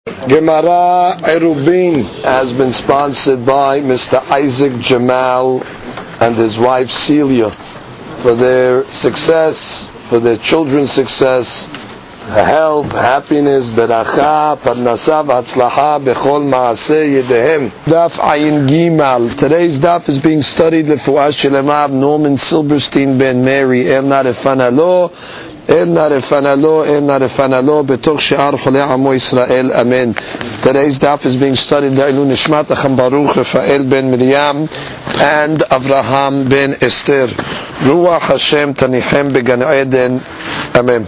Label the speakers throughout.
Speaker 1: Gemara Erubin has been sponsored by Mr. Isaac Jamal and his wife Celia for their success, for their children's success, health, happiness, beracha, parnasa, v'hatzlacha, bechol maaseh yedehem. Daf Ayin Gimal. Today's daf is being studied lefuah shelema of Norman Silberstein ben Mary El Narefanalo. Elna refanalo betoch she'ar cholei amo Yisrael. Amen. Today's daf is being studied Da'ilun Nishmat Acham Baruch Rafael ben Miriam and Avraham ben Esther. Ruach Hashem tanichem began Eden. Amen.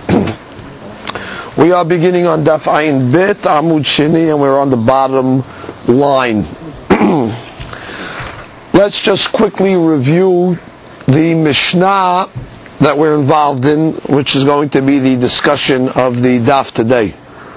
Speaker 1: We are beginning on daf Ayin Bet Amud Sheni, and we're on the bottom line. Let's just quickly review the Mishnah that we're involved in, which is going to be the discussion of the daf today.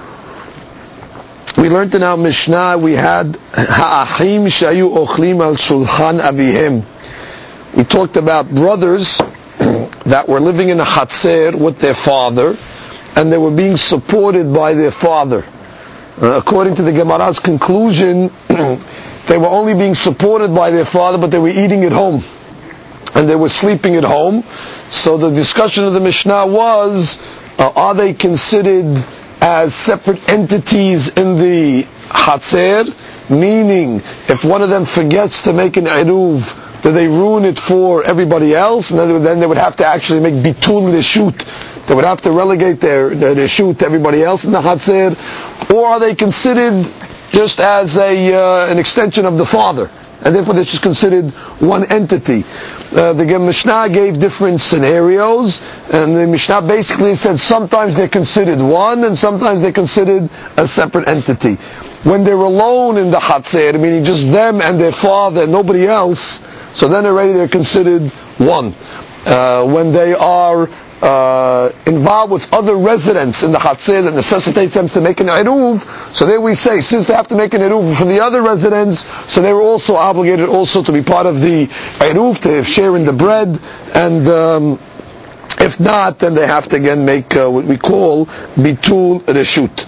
Speaker 1: We learned in our Mishnah, we had Ha'achim shayu ochlim al shulchan avihem. We talked about brothers that were living in a hatzer with their father, and they were being supported by their father. According to the Gemara's conclusion, they were only being supported by their father, but they were eating at home, and they were sleeping at home. So the discussion of the Mishnah was, are they considered as separate entities in the Hatzer? Meaning, if one of them forgets to make an Eruv, do they ruin it for everybody else? And then they would have to actually make Bitul Reshut. They would have to relegate their Reshut to everybody else in the Hatzer. Or are they considered just as an extension of the father? And therefore they're just considered one entity. The Mishnah gave different scenarios, and the Mishnah basically said sometimes they're considered one, and sometimes they're considered a separate entity. When they're alone in the Hatzer, meaning just them and their father and nobody else, so then already they're considered one. When they are involved with other residents in the Hatzer that necessitates them to make an Eruv, so there we say, since they have to make an Eruv for the other residents, so they were also obligated also to be part of the Eruv, to share in the bread, and if not, then they have to again make what we call Bitul Reshut.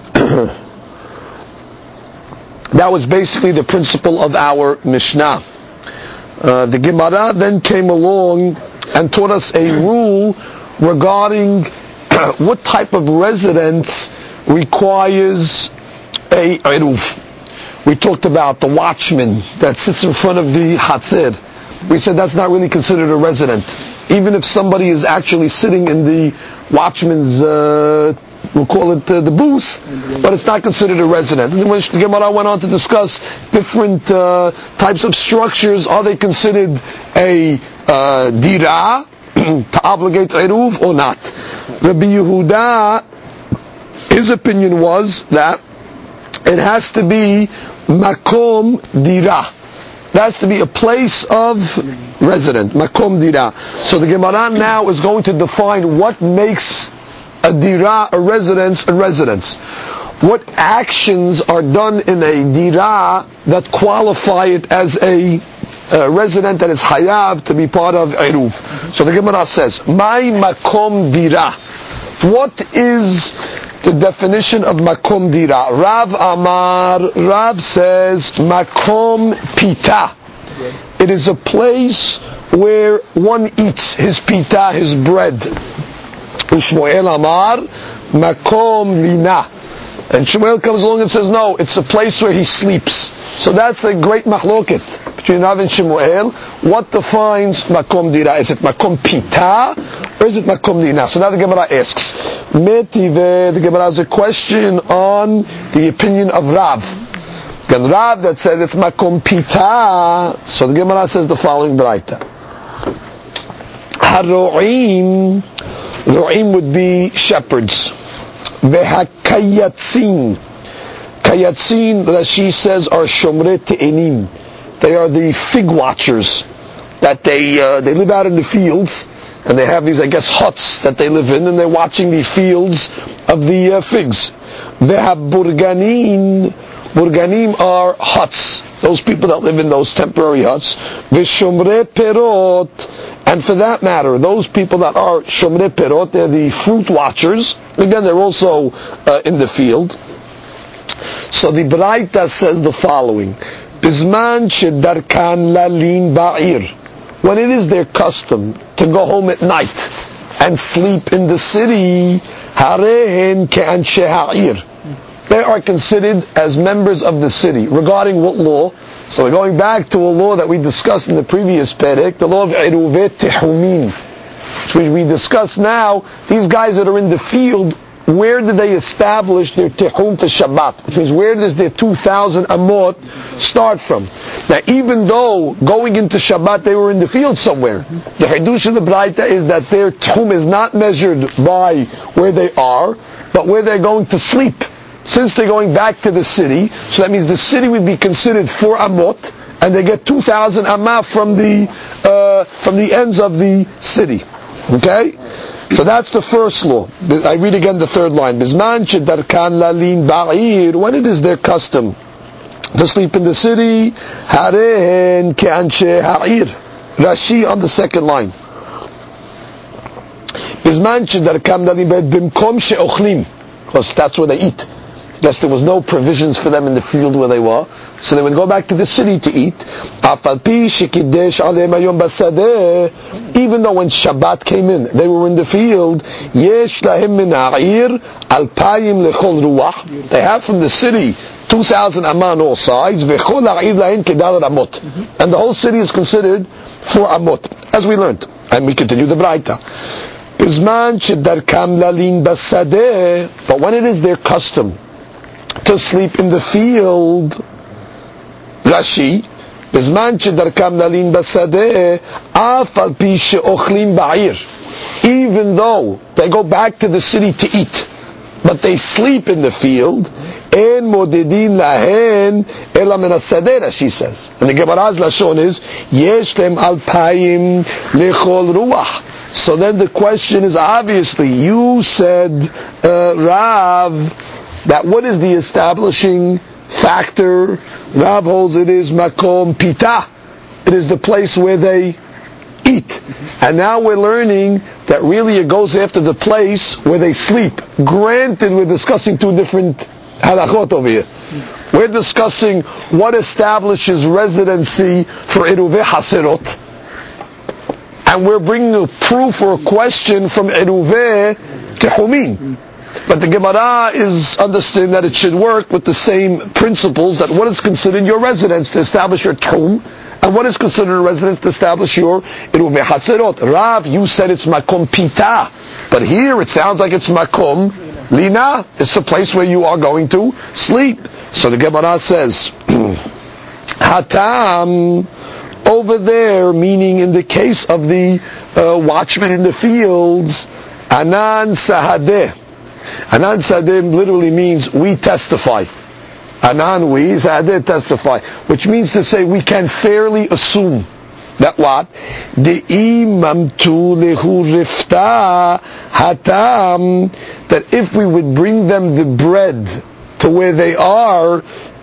Speaker 1: That was basically the principle of our Mishnah. The Gemara then came along and taught us a rule regarding what type of residence requires a Eruv. We talked about the watchman that sits in front of the Hatzer. We said that's not really considered a resident. Even if somebody is actually sitting in the watchman's, we'll call it the booth, but it's not considered a resident. And then when the Gemara went on to discuss different types of structures, are they considered a dira, to obligate Eruv or not? Rabbi Yehuda, his opinion was that it has to be makom dira. It has to be a place of resident, makom dira. So the Gemara now is going to define what makes a dira, a residence. What actions are done in a dira that qualify it as a resident that is hayav to be part of Eruv. So the Gemara says, "My makom dira." What is the definition of makom dira? Rav Amar, Rav says, makom pita. It is a place where one eats his pita, his bread. Shmuel Amar, makom lina. And Shmuel comes along and says, no, it's a place where he sleeps. So that's the great mahloket between Rav and Shmuel. What defines makom dira? Is it makom pita or is it makom lina? So now the Gemara asks, Metive, the Gemara has a question on the opinion of Rav. Again, Rav that says it's makom pita. So the Gemara says the following braita. Haro'im, ro'im would be shepherds. Vehakayatzin. Kayatzin, Rashi says, are shomrei te'enim. They are the fig watchers. That they live out in the fields, and they have these, I guess, huts that they live in, and they're watching the fields of the figs. Vehaburganim. Burganim are huts. Those people that live in those temporary huts. Veshomrei perot. And for that matter, those people that are shomrei perot, they're the fruit watchers. Again, they're also in the field. So the Braita says the following: Bizman shedarkan lalin ba'ir. When it is their custom to go home at night and sleep in the city, harehen ke'anshe ha'ir. They are considered as members of the city. Regarding what law? So we're going back to a law that we discussed in the previous perek, the law of Eruveh Tehumin, which we discuss now. These guys that are in the field, where do they establish their Tehum for Shabbat? Which means, where does their 2,000 amot start from? Now, even though going into Shabbat they were in the field somewhere, the Hidush of the Braita is that their Tehum is not measured by where they are, but where they're going to sleep. Since they're going back to the city, so that means the city would be considered 4 amot, and they get 2,000 amah from the ends of the city. Okay? So that's the first law. I read again the third line. Bizman shedarkan lalin ba'ir. When it is their custom to sleep in the city, harehen ke'anshe ha'ir. Rashi on the second line. Bizman shedarkan lalin ba'ir bimkom she'ochlim. Because that's where they eat. Yes, there was no provisions for them in the field where they were, so they would go back to the city to eat. Even though when Shabbat came in, they were in the field. They have from the city 2,000 amah on all sides, and the whole city is considered 4 amot, as we learned. And we continue the Braita. But when it is their custom to sleep in the field, Rashi, Bizman shedarkam lalin basadeh, af al pi she'ochlim ba'ir. Even though they go back to the city to eat, but they sleep in the field, en modedin lahen ela min hasadeh, Rashi says. And the Gemara's lashon is, yesh lem alpayim lechol ruach. So then the question is, obviously, you said, Rav, that what is the establishing factor? Rav holds it is makom pita. It is the place where they eat. And now we're learning that really it goes after the place where they sleep. Granted, we're discussing two different halachot over here. We're discussing what establishes residency for Eruveh Haserot. And we're bringing a proof or a question from Eruveh Tehumin. But the Gemara is understanding that it should work with the same principles, that what is considered your residence to establish your Tehum, and what is considered a residence to establish your Eruveh Haserot. Rav, you said it's Makom Pita, but here it sounds like it's Makom Lina. It's the place where you are going to sleep. So the Gemara says, Hatam, over there, meaning in the case of the watchman in the fields, Anan Sahadeh. Anan Sahadeh literally means we testify. Anan we, Sahadeh testify. Which means to say we can fairly assume that what? That if we would bring them the bread to where they are,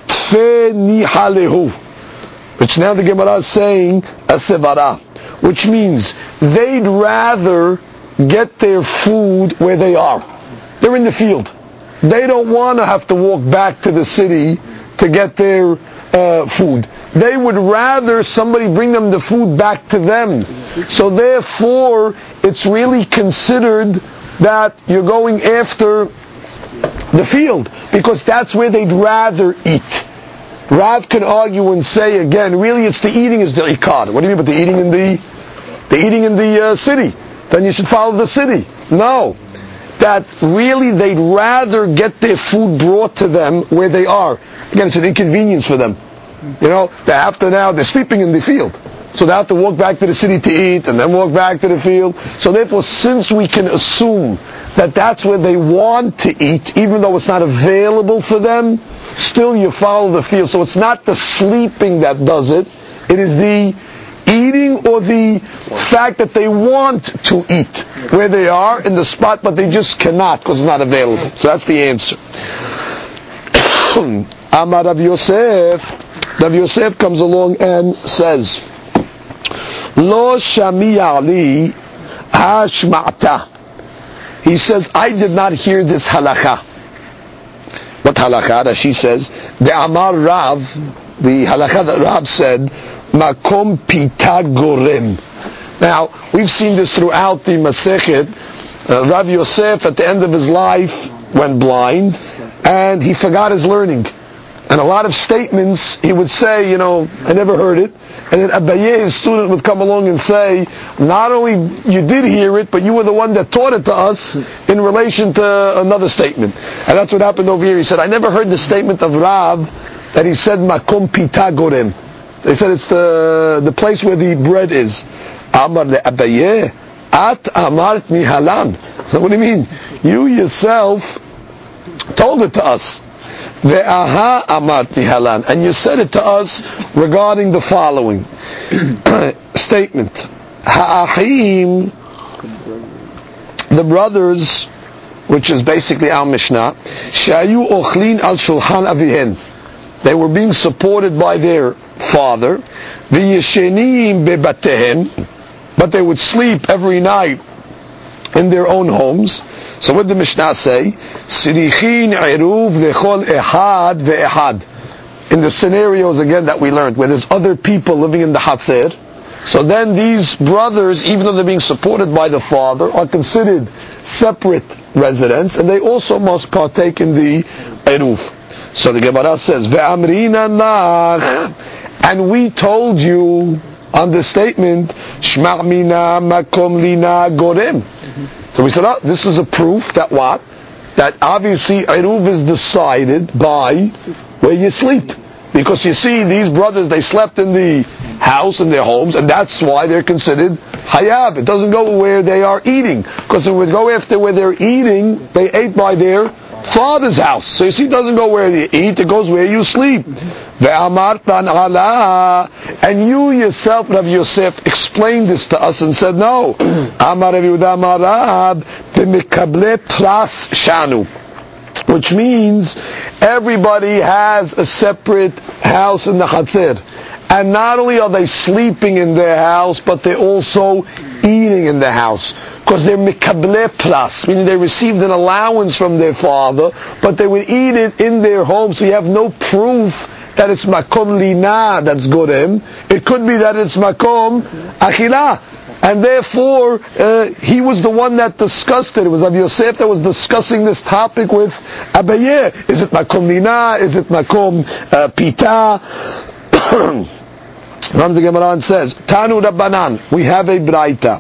Speaker 1: which now the Gemara is saying a sevara, which means they'd rather get their food where they are. They're in the field. They don't want to have to walk back to the city to get their food. They would rather somebody bring them the food back to them. So therefore, it's really considered that you're going after the field, because that's where they'd rather eat. Rav can argue and say again, really it's the eating is the ikar. What do you mean by the eating in the city? Then you should follow the city. No. That really they'd rather get their food brought to them where they are. Again, it's an inconvenience for them. You know, they're sleeping in the field. So they have to walk back to the city to eat and then walk back to the field. So therefore, since we can assume that that's where they want to eat, even though it's not available for them, still you follow the field. So it's not the sleeping that does it. It is the eating or the fact that they want to eat where they are in the spot, but they just cannot because it's not available. So that's the answer. Amar Rav Yosef. Rav Yosef comes along and says, Lo shami'a li hashma'ta. He says, I did not hear this halakha. What halakha? That she says, the Amar Rav, the halakha that Rav said, Makom pita gorem. Now, we've seen this throughout the Masechet. Rav Yosef, at the end of his life, went blind, and he forgot his learning. And a lot of statements, he would say, I never heard it. And then Abaye, his student, would come along and say, not only you did hear it, but you were the one that taught it to us in relation to another statement. And that's what happened over here. He said, I never heard the statement of Rav that he said, Makom pita gorem. They said it's the place where the bread is. Amar le Abaye, at amart nihalan. So what do you mean? You yourself told it to us. Ve'aha amart nihalan. And you said it to us regarding the following statement. Ha'ahim, the brothers, which is basically our Mishnah, shayu ochlin al shulchan avihen. They were being supported by their father. V'yeshenim bebatehem. But they would sleep every night in their own homes. So what did the Mishnah say? Sirichin eruv lechol ehad ve'ehad. In the scenarios again that we learned, where there's other people living in the Hatzer, so then these brothers, even though they're being supported by the father, are considered separate residents, and they also must partake in the eruv. So the Gemara says, ve'amrina lach, and we told you on this statement, Shma' mina makom lina gorem. So we said, this is a proof that what? That obviously Eruv is decided by where you sleep. Because you see, these brothers, they slept in the house, in their homes, and that's why they're considered hayab. It doesn't go where they are eating. Because if it would go after where they're eating, they ate by their father's house. So you see, it doesn't go where you eat, it goes where you sleep. And you yourself, Rav Yosef, explained this to us and said, no. Amar Rav Yehuda Amar Rav b'mikable pras shanu. Which means everybody has a separate house in the Hatzer. And not only are they sleeping in their house, but they're also eating in the house. Because they're mikable pras, meaning they received an allowance from their father, but they would eat it in their home, so you have no proof that it's makom lina that's gorem. It could be that it's makom achila. And therefore, he was the one that discussed it. It was Rav Yosef that was discussing this topic with Abaye. Is it makom lina? Is it makom pita? Comes the Gemara and says, Tanu Rabbanan, we have a braita.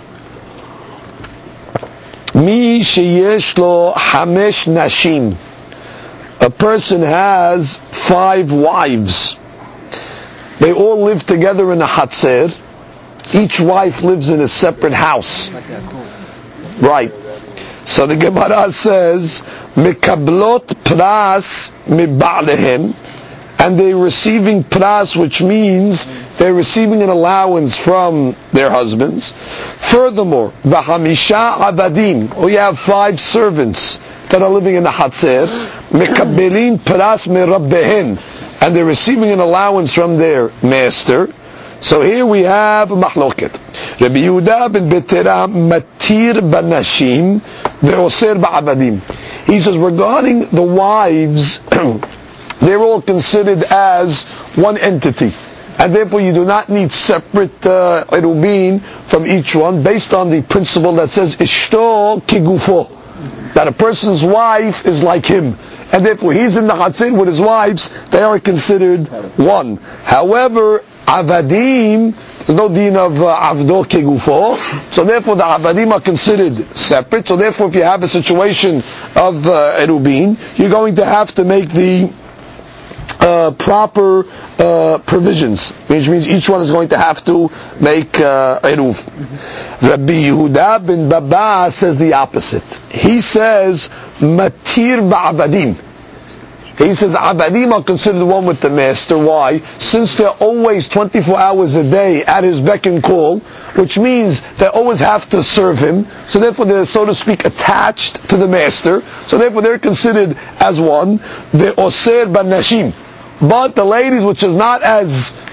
Speaker 1: Mi sheyesh lo hamesh nashim. A person has 5 wives. They all live together in a Hatzer. Each wife lives in a separate house. Right. So the Gemara says, Mekablot pras miba'lehem. And they're receiving pras, which means they're receiving an allowance from their husbands. Furthermore, v'hamisha avadim, or you have 5 servants that are living in the Hatzer, mekabelin pras merabbehen, and they're receiving an allowance from their master. So here we have a mahloket. Rabbi Yehuda ben Betera matir banashim ve'oser ba'avadim. He says regarding the wives, they're all considered as one entity. And therefore you do not need separate erubin from each one, based on the principle that says, Ishto kigufo, that a person's wife is like him. And therefore he's in the Hatzer with his wives, they are considered one. However, Avadim, there's no deen of Avdo kegufo, so therefore the Avadim are considered separate. So therefore if you have a situation of erubin, you're going to have to make the proper provisions, which means each one is going to have to make eruv. Rabbi Yehuda ben Baba says the opposite. He says matir ba'avadim. He says avadim are considered one with the master. Why? Since they're always 24 hours a day at his beck and call, which means they always have to serve him. So therefore they're, so to speak, attached to the master. So therefore they're considered as one. The oser banashim. But the ladies, which is not as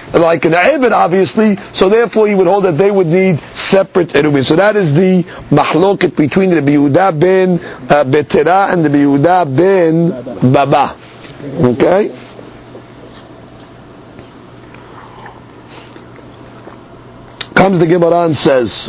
Speaker 1: like an Eved, obviously, so therefore he would hold that they would need separate Erubin. So that is the mahloket between Rabbi Yehuda ben Betera and Rabbi Yehuda ben Baba. Okay? Comes the Gemara and says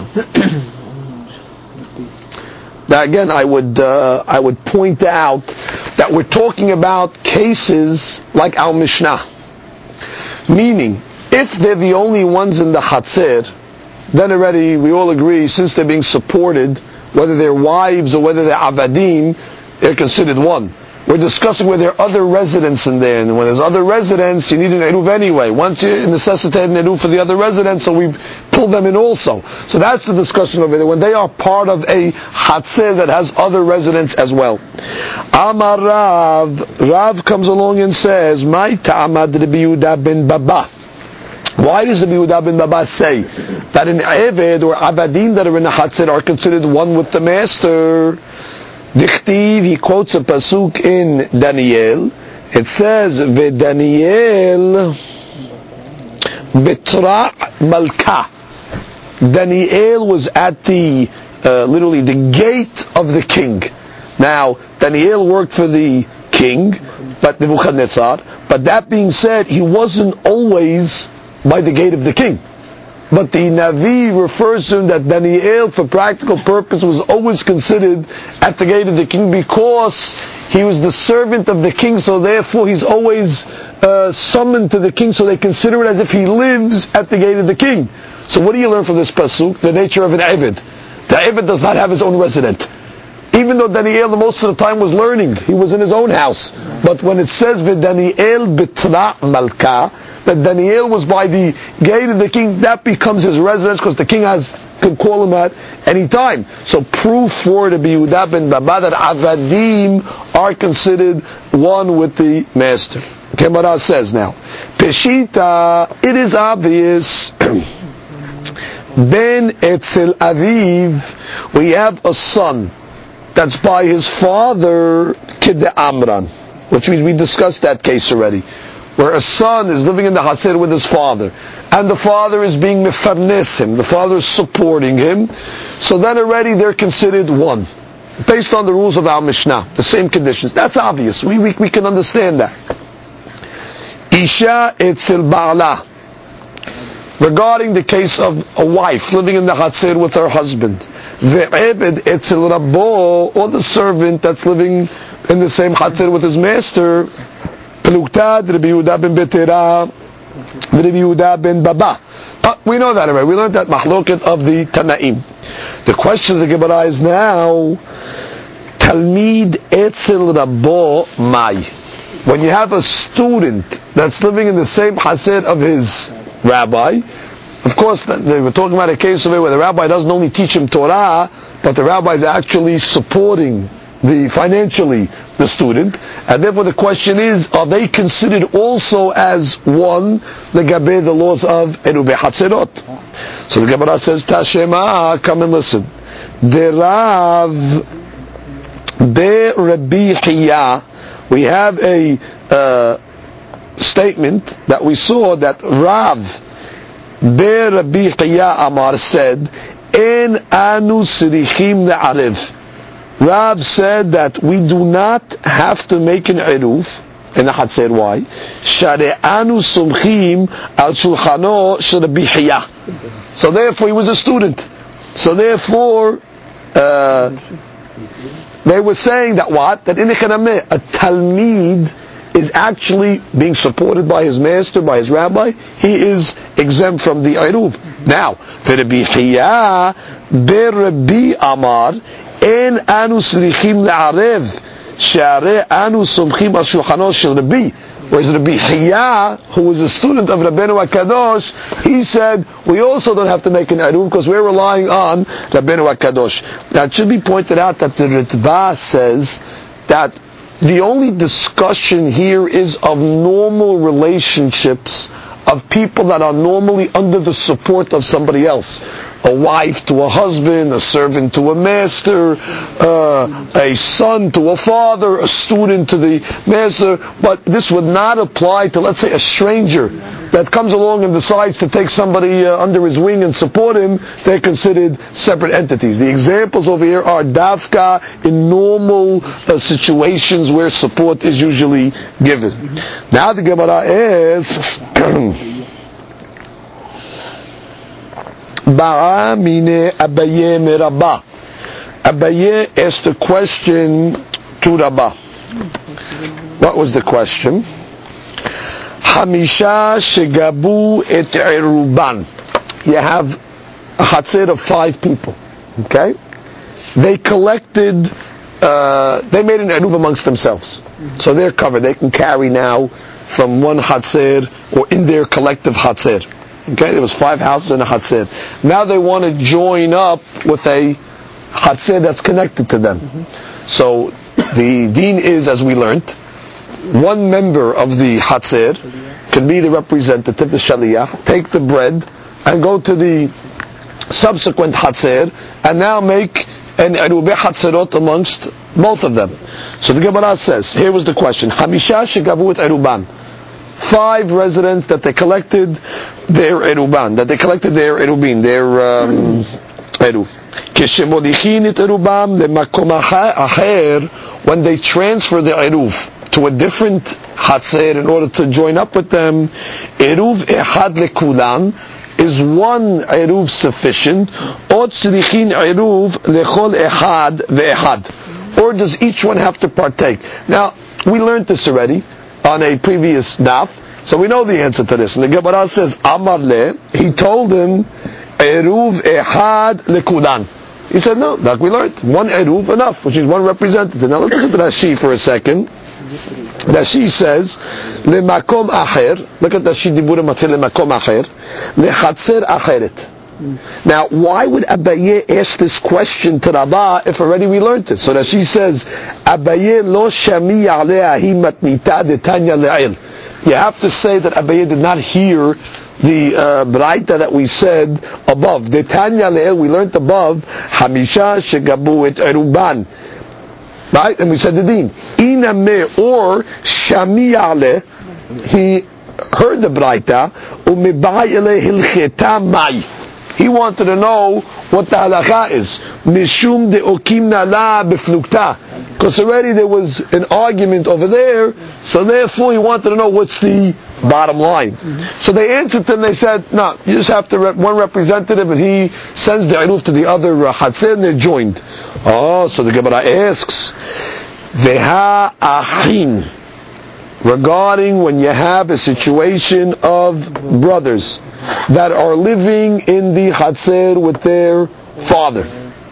Speaker 1: that again I would point out that we're talking about cases like our Mishnah. Meaning, if they're the only ones in the Hatzer, then already we all agree, since they're being supported, whether they're wives or whether they're avadim, they're considered one. We're discussing whether there are other residents in there, and when there's other residents, you need an eruv anyway. Once you necessitate an eruv for the other residents, so we pull them in also. So that's the discussion over there, when they are part of a Hatzer that has other residents as well. Amar Rav comes along and says, "My ta'amad Rabbi Yehuda ben Baba." Why does Rabbi Yehuda ben Baba say that an Eved or Abadim that are in a Hatzer are considered one with the master? Dichtiv, he quotes a pasuk in Daniel. It says, "V'Daniel betra malka." Daniel was at the literally the gate of the king. Now, Daniel worked for the king, but Nebuchadnezzar. But that being said, he wasn't always by the gate of the king. But the Navi refers to him that Daniel, for practical purpose, was always considered at the gate of the king because he was the servant of the king, so therefore he's always summoned to the king, so they consider it as if he lives at the gate of the king. So what do you learn from this pasuk? The nature of an Eved. The Eved does not have his own resident. Even though Daniel most of the time was learning, he was in his own house. But when it says Daniel betra malka, that Daniel was by the gate of the king, that becomes his residence because the king can call him at any time. So proof for Rabbi Yehuda ben Baba that Avadim are considered one with the master. Gemara says now, Peshita, it is obvious, Ben Etzel Aviv, we have a son that's by his father, Kidde Amran, which means we discussed that case already, where a son is living in the Hatzer with his father, and the father is being mefarnes him, the father is supporting him, so then already they're considered one, based on the rules of our Mishnah, the same conditions. That's obvious, we can understand that. Isha etzel ba'ala, regarding the case of a wife living in the Hatzer with her husband, ve'ebed etzel rabbo, or the servant that's living in the same Hatzer with his master, Peluktad, Rabbi Yehuda ben Betera, Rabbi Yehuda ben Baba. We know that already. We learned that mahloket of the Tanaim. The question of the Gemara is now, Talmid etzel rabbo mai. When you have a student that's living in the same Hatzer of his rabbi, of course, they were talking about a case of it where the rabbi doesn't only teach him Torah, but the rabbi is actually supporting financially the student, and therefore the question is, are they considered also as one, the laws of Erubei Hatzerot? So the Gemara says, Tashema, come and listen. The Rav Be Rabbi Hiya, we have a statement that we saw that Rav Be Rabbi Hiya Amar said, En anu sirichim le'arev. Rav said that we do not have to make an eruv in the Hatzer. Why? Share'anu sumchim al shulchano shel Rabbi Hiya. So therefore he was a student. So therefore they were saying that what? That in the Chanameh, a Talmid is actually being supported by his master, by his rabbi. He is exempt from the eruv. Now, for Rabbi Hiya, Be Rabbi Amar, En anu srichim le'arev, she'are anu somchim al shulchano shel Rabbi. Whereas Rabbi Hiya, who was a student of Rabbeinu HaKadosh, he said, we also don't have to make an eruv because we're relying on Rabbeinu HaKadosh. Now it should be pointed out that the Ritva says that the only discussion here is of normal relationships of people that are normally under the support of somebody else. a wife to a husband, a servant to a master, a son to a father, a student to the master. But this would not apply to, let's say, a stranger that comes along and decides to take somebody under his wing and support him. They're considered separate entities. The examples over here are dafka in normal situations where support is usually given. Now the Gemara asks, Ba'a mine Abaye me Rabbah. Abaye asked a question to Rabbah. What was the question? Hamisha shegabu et eruban. You have a hatzer of 5 people. Okay? They collected, they made an eruv amongst themselves. So they're covered. They can carry now from one hatzer or in their collective hatzer. Okay, there was 5 houses and a hatzer. Now they want to join up with a hatzer that's connected to them. So the deen is, as we learned, one member of the hatzer can be the representative, the shaliyah, take the bread and go to the subsequent hatzer and now make an erubeh hatzerot amongst both of them. So the Gemara says, here was the question, Hamisha shegavu et eruban. 5 residents that they collected their eruban, that they collected their erubin, their eruv. Keshemodichin et erubam lemakom acher, when they transfer the eruv to a different hatzer in order to join up with them, eruv ehad lekulan, is one eruv sufficient, or tzrichin eruv lechol ehad ve'ehad, or does each one have to partake? Now, we learned this already on a previous daf, so we know the answer to this. And the Gemara says, Amar le, he told him, eruv ehad lekulan. He said, no, like we learned, one eruv enough, which is one representative. Now let's look at Rashi for a second. Rashi says, lemakom acher, look at Rashi Diburim Matil lemakom acher, lechatzer acheret. Now, why would Abaye ask this question to Rabbah if already we learned it? So Rashi says, Abaye lo shami alea hi matnita de tanya le'il. You have to say that Abaye did not hear the braita that we said above. De tanya le'il, we learned above, hamisha shegabu et eruban. Right? And we said the deen. Iname or shami ale, he heard the braita, umibai ele hilcheta mai. He wanted to know what the halakha is. Mishum de okimna la beflukta. Because already there was an argument over there, so therefore he wanted to know what's the bottom line. So they answered them, they said, no, you just have to one representative and he sends the iruf to the other hatzer and they're joined. Oh, so the Gemara asks, Veha ahin, regarding when you have a situation of brothers that are living in the hatzer with their father.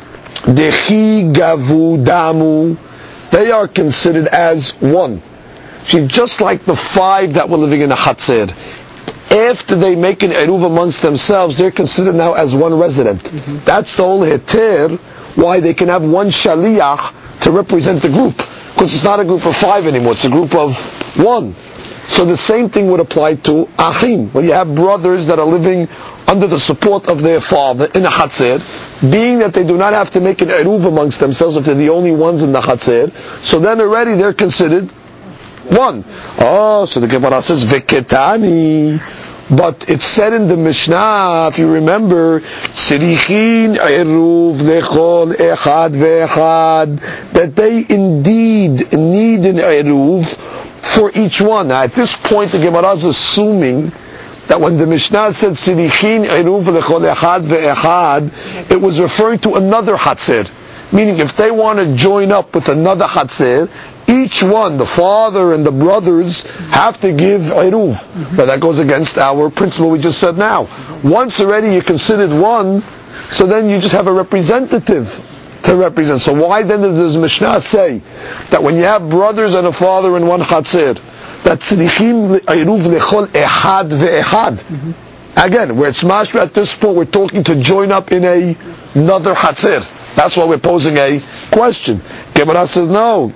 Speaker 1: Dechi gavu damu, they are considered as one. See, just like the 5 that were living in the hatzer, after they make an eruv amongst themselves, they're considered now as one resident. That's the whole heter, why they can have one shaliyah to represent the group. Because it's not a group of 5 anymore, it's a group of 1. So the same thing would apply to ahim. When you have brothers that are living under the support of their father in the hatzer, being that they do not have to make an eruv amongst themselves if they're the only ones in the hatzer, so then already they're considered 1. Oh, so the Gemara says, Veketani. But it's said in the Mishnah, if you remember, Sirichin eruv lechol echad ve'echad, that they indeed need an eruv for each one. Now, at this point, the Gemara is assuming that when the Mishnah said Sirichin eruv lechol echad ve'echad, it was referring to another hatzer. Meaning, if they want to join up with another hatzer, each one, the father and the brothers, have to give eruv. But that goes against our principle we just said now. Once already you're considered one, so then you just have a representative to represent. So why then does Mishnah say that when you have brothers and a father in one hatzer, that tzrichim eruv lechol ehad ve'ehad? Again, where it's mashma at this point, we're talking to join up in another hatzer. That's why we're posing a question. Gemara says no.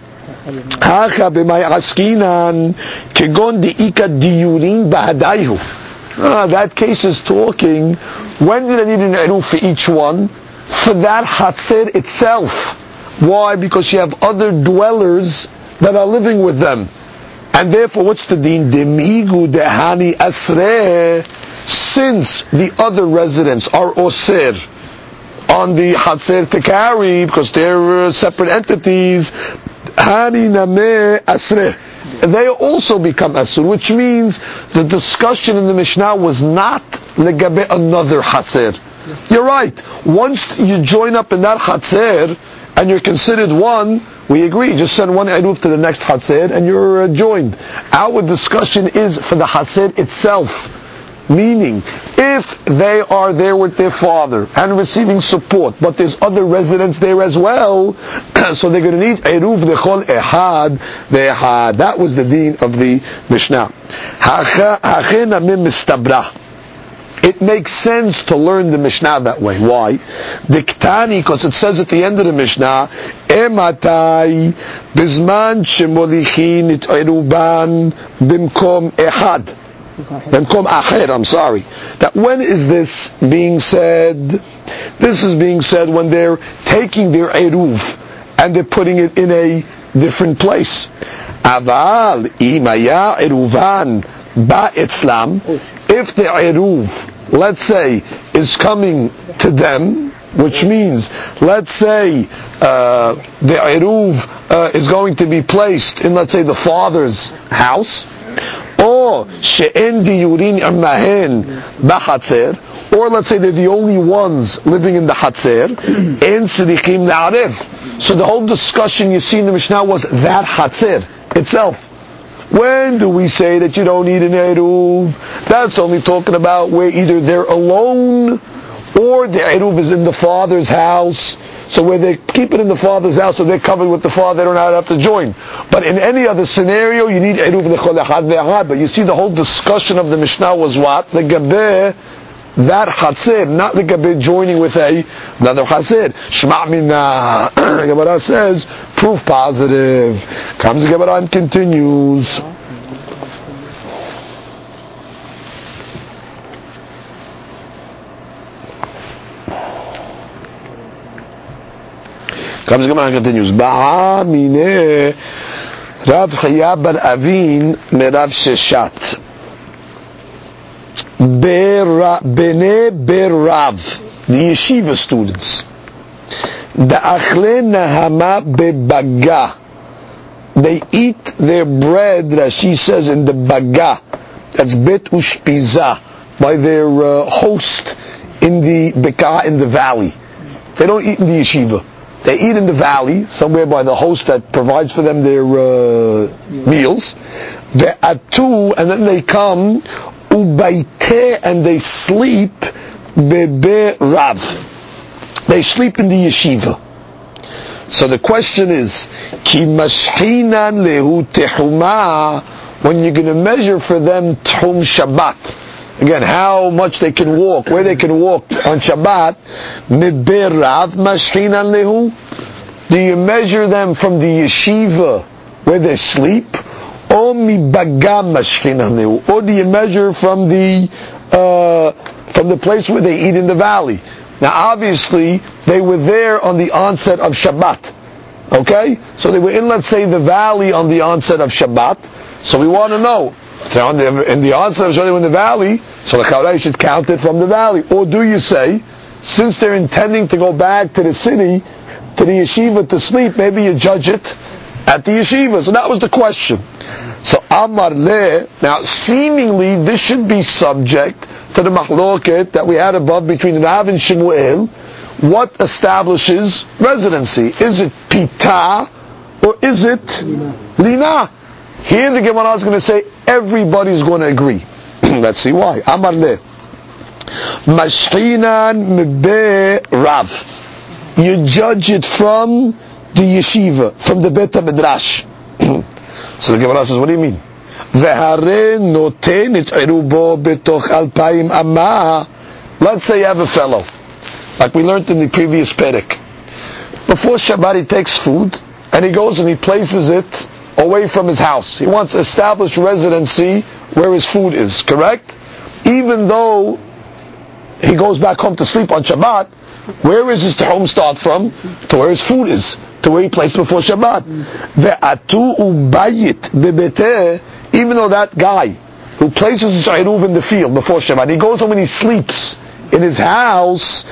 Speaker 1: That case is talking When did I need an eruv for each one? For that Hatzer itself. Why? Because you have other dwellers that are living with them. And therefore, what's the deen? Demigu dehani asre. Since the other residents are osir on the Hatzer to carry, because they're separate entities, hani nameh asre. They also become asur, which means the discussion in the Mishnah was not legabe another Hatzer. You're right. Once you join up in that Hatzer, and you're considered one, we agree. Just send one eruv to the next Hatzer, and you're joined. Our discussion is for the Hatzer itself. Meaning, if they are there with their father and receiving support, but there's other residents there as well, so they're going to need eruv lechol ehad ve'ehad. That was the deen of the Mishnah. Hachen amim mistabra. It makes sense to learn the Mishnah that way. Why? Diktani, because it says at the end of the Mishnah, Ematai bizman shemolichin it eruban bimkom ehad. Bimkom acher, I'm sorry. That when is this being said? This is being said when they're taking their eruv and they're putting it in a different place. Aval imaya eruvan ba'etzlam. If the eruv, let's say, is coming to them, which means, let's say, the eruv is going to be placed in, let's say, the father's house, or she'en diyurin amahen b'chatzer, or let's say they're the only ones living in the Hatzer, en tzrichim na'arev. So the whole discussion you see in the Mishnah was that Hatzer itself. When do we say that you don't need an eruv? That's only talking about where either they're alone or the eruv is in the father's house. So where they keep it in the father's house, so they're covered with the father, they don't have to join. But in any other scenario, you need eruv lechol echad ve'echad. But you see, the whole discussion of the Mishnah was what? The gabeh, that Hatzer, not the gabeh joining with another Hatzer. Shma' mina. Gemara says, proof positive. Comes the Gemara and continues. Comes the Gemara and continues. Ba'a mineh Rav Chaya bar Avin merav Sheshat. Bene Berav, the yeshiva students. Da'achle nahama bebaga. They eat their bread, Rashi says, in the baga. That's bet ushpiza, by their host in the beka, in the valley. They don't eat in the yeshiva. They eat in the valley, somewhere by the host that provides for them their meals. Ve'atu, and then they come ubaite, and they sleep bebe rav. They sleep in the yeshiva. So the question is, ki mashhinan lehu tehuma, when you're going to measure for them tehum Shabbat. Again, how much they can walk, where they can walk on Shabbat. Mebe rav mashhinan lehu. Do you measure them from the yeshiva where they sleep? Or mibagam mashhinan lehu? Or do you measure from the place where they eat in the valley? Now obviously, they were there on the onset of Shabbat. Okay? So they were in, let's say, the valley on the onset of Shabbat. So we want to know, if they're in the onset of Shabbat, they were in the valley, so the Chavrei should count it from the valley. Or do you say, since they're intending to go back to the city, to the yeshiva to sleep, maybe you judge it at the yeshiva? So that was the question. So Amar Le, now seemingly this should be subject to the mahloket that we had above between Rav and Shemuel. What establishes residency? Is it pita or is it lina? Here the Gemara is going to say everybody's going to agree. Let's see why. Amar Le, mashhinan mebe Rav. You judge it from the yeshiva, from the Bet HaMidrash. So the Gemara says, what do you mean? Let's say you have a fellow, like we learned in the previous perek. Before Shabbat he takes food, and he goes and he places it away from his house. He wants to establish residency where his food is, correct? Even though he goes back home to sleep on Shabbat, where is his home start from? To where his food is, to where he placed before Shabbat. Ve'atu ubayit bebeteh, even though that guy who places his eruv in the field before Shabbat, he goes home and he sleeps in his house,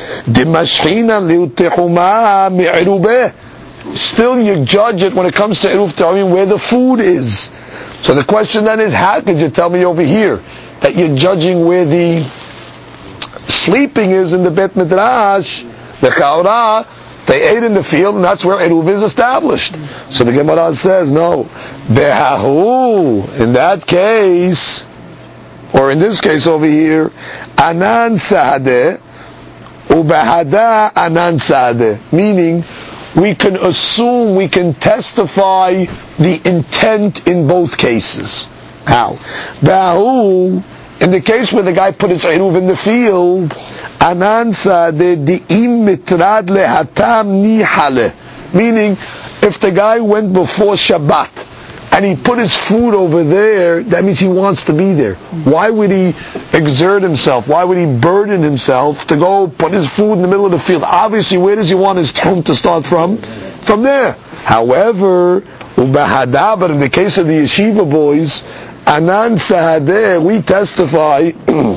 Speaker 1: still you judge it when it comes to eruv tahomim where the food is. So the question then is, how could you tell me over here that you're judging where the sleeping is in the Bet Midrash? The Chaura, they ate in the field, and that's where eruv is established. So the Gemara says, no. Behahu, in that case, or in this case over here, anan sadeh, ubahada anan sadeh, meaning we can assume, we can testify the intent in both cases. How? Bahu, in the case where the guy put his eruv in the field, anan sadeh di'im mitrad lehatam nihale, meaning if the guy went before Shabbat and he put his food over there, that means he wants to be there. Why would he exert himself? Why would he burden himself to go put his food in the middle of the field? Obviously, where does he want his home to start from? From there. However, but in the case of the yeshiva boys, anan sahadeh, we testify,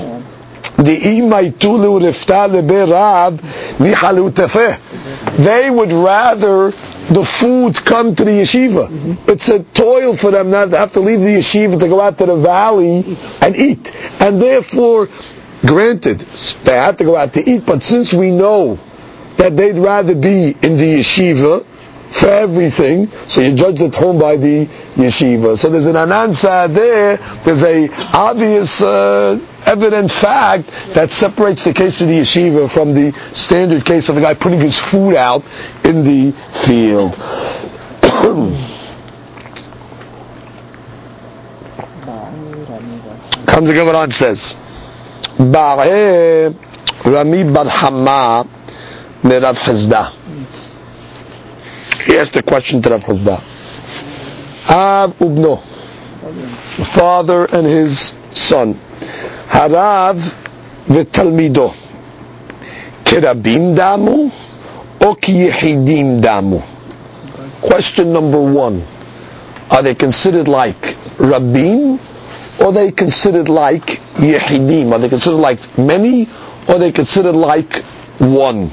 Speaker 1: they would rather the food come to the yeshiva. It's a toil for them not to have to leave the yeshiva to go out to the valley and eat. And therefore, granted, they have to go out to eat, but since we know that they'd rather be in the yeshiva for everything, so you judge at home by the yeshiva. So there's an anansa there, there's a obvious evident fact that separates the case of the yeshiva from the standard case of a guy putting his food out in the field. Comes the Gemara and says, Ba'eh Rami bar Hama ne Rav Hizda. He asked a question to Rav Hizda. Ab ubno, father and his son. Harav v'talmido. Kirabim damu or kiyehidim damu? Question number one. Are they considered like Rabbim, or are they considered like Yehidim? Are they considered like many, or are they considered like one?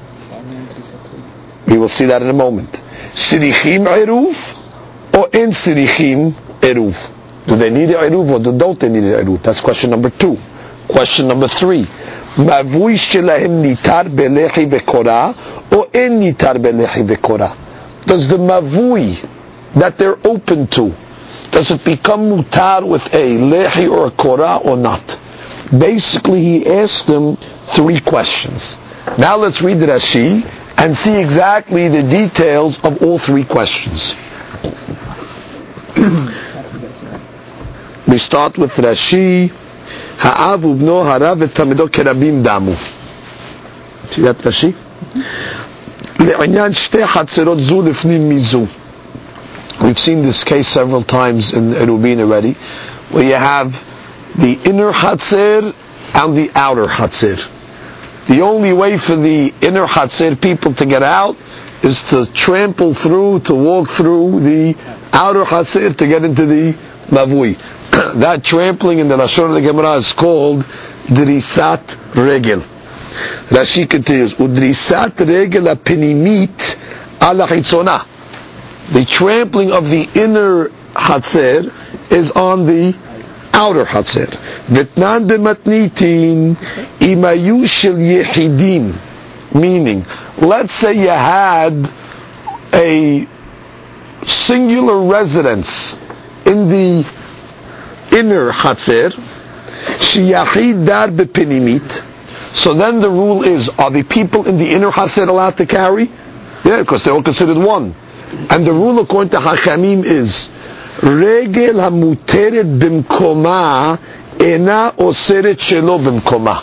Speaker 1: We will see that in a moment. Sirichim eruv, or in Sirichim eruv? Do they need an eruv, or don't they need an eruv? That's question number two. Question number three. Mavui shelahem nitar belechi vekora, or in nitar belechi vekora? Does the mavui that they're open to, does it become mutar with a lehi or a korah or not? Basically, he asked them three questions. Now let's read the Rashi and see exactly the details of all three questions. We start with Rashi. Ha'av ubno harav v'tamido kerabim damu. See that Rashi? Le'inyan shtei hatzerot zu lifnim mizu. We've seen this case several times in Erubin already, where you have the inner Hatzer and the outer Hatzer. The only way for the inner Hatzer people to get out is to trample through, to walk through the outer Hatzer to get into the Mavui. That trampling in the Lashon of the Gemara is called Drisat Regel. Rashi continues, Udrisat Regel apinimit ala chitzona. The trampling of the inner Hatzer is on the outer Hatzer. Vitnan b'matnitin imayu shel yehidim. Meaning, let's say you had a singular residence in the inner Hatzer, sheyachid dar b'pinimit. So then the rule is, are the people in the inner Hatzer allowed to carry? Yeah, because they're all considered one. And the rule according to Hachamim is Regel hamuteret b'mkoma ena oseret shelo b'mkoma.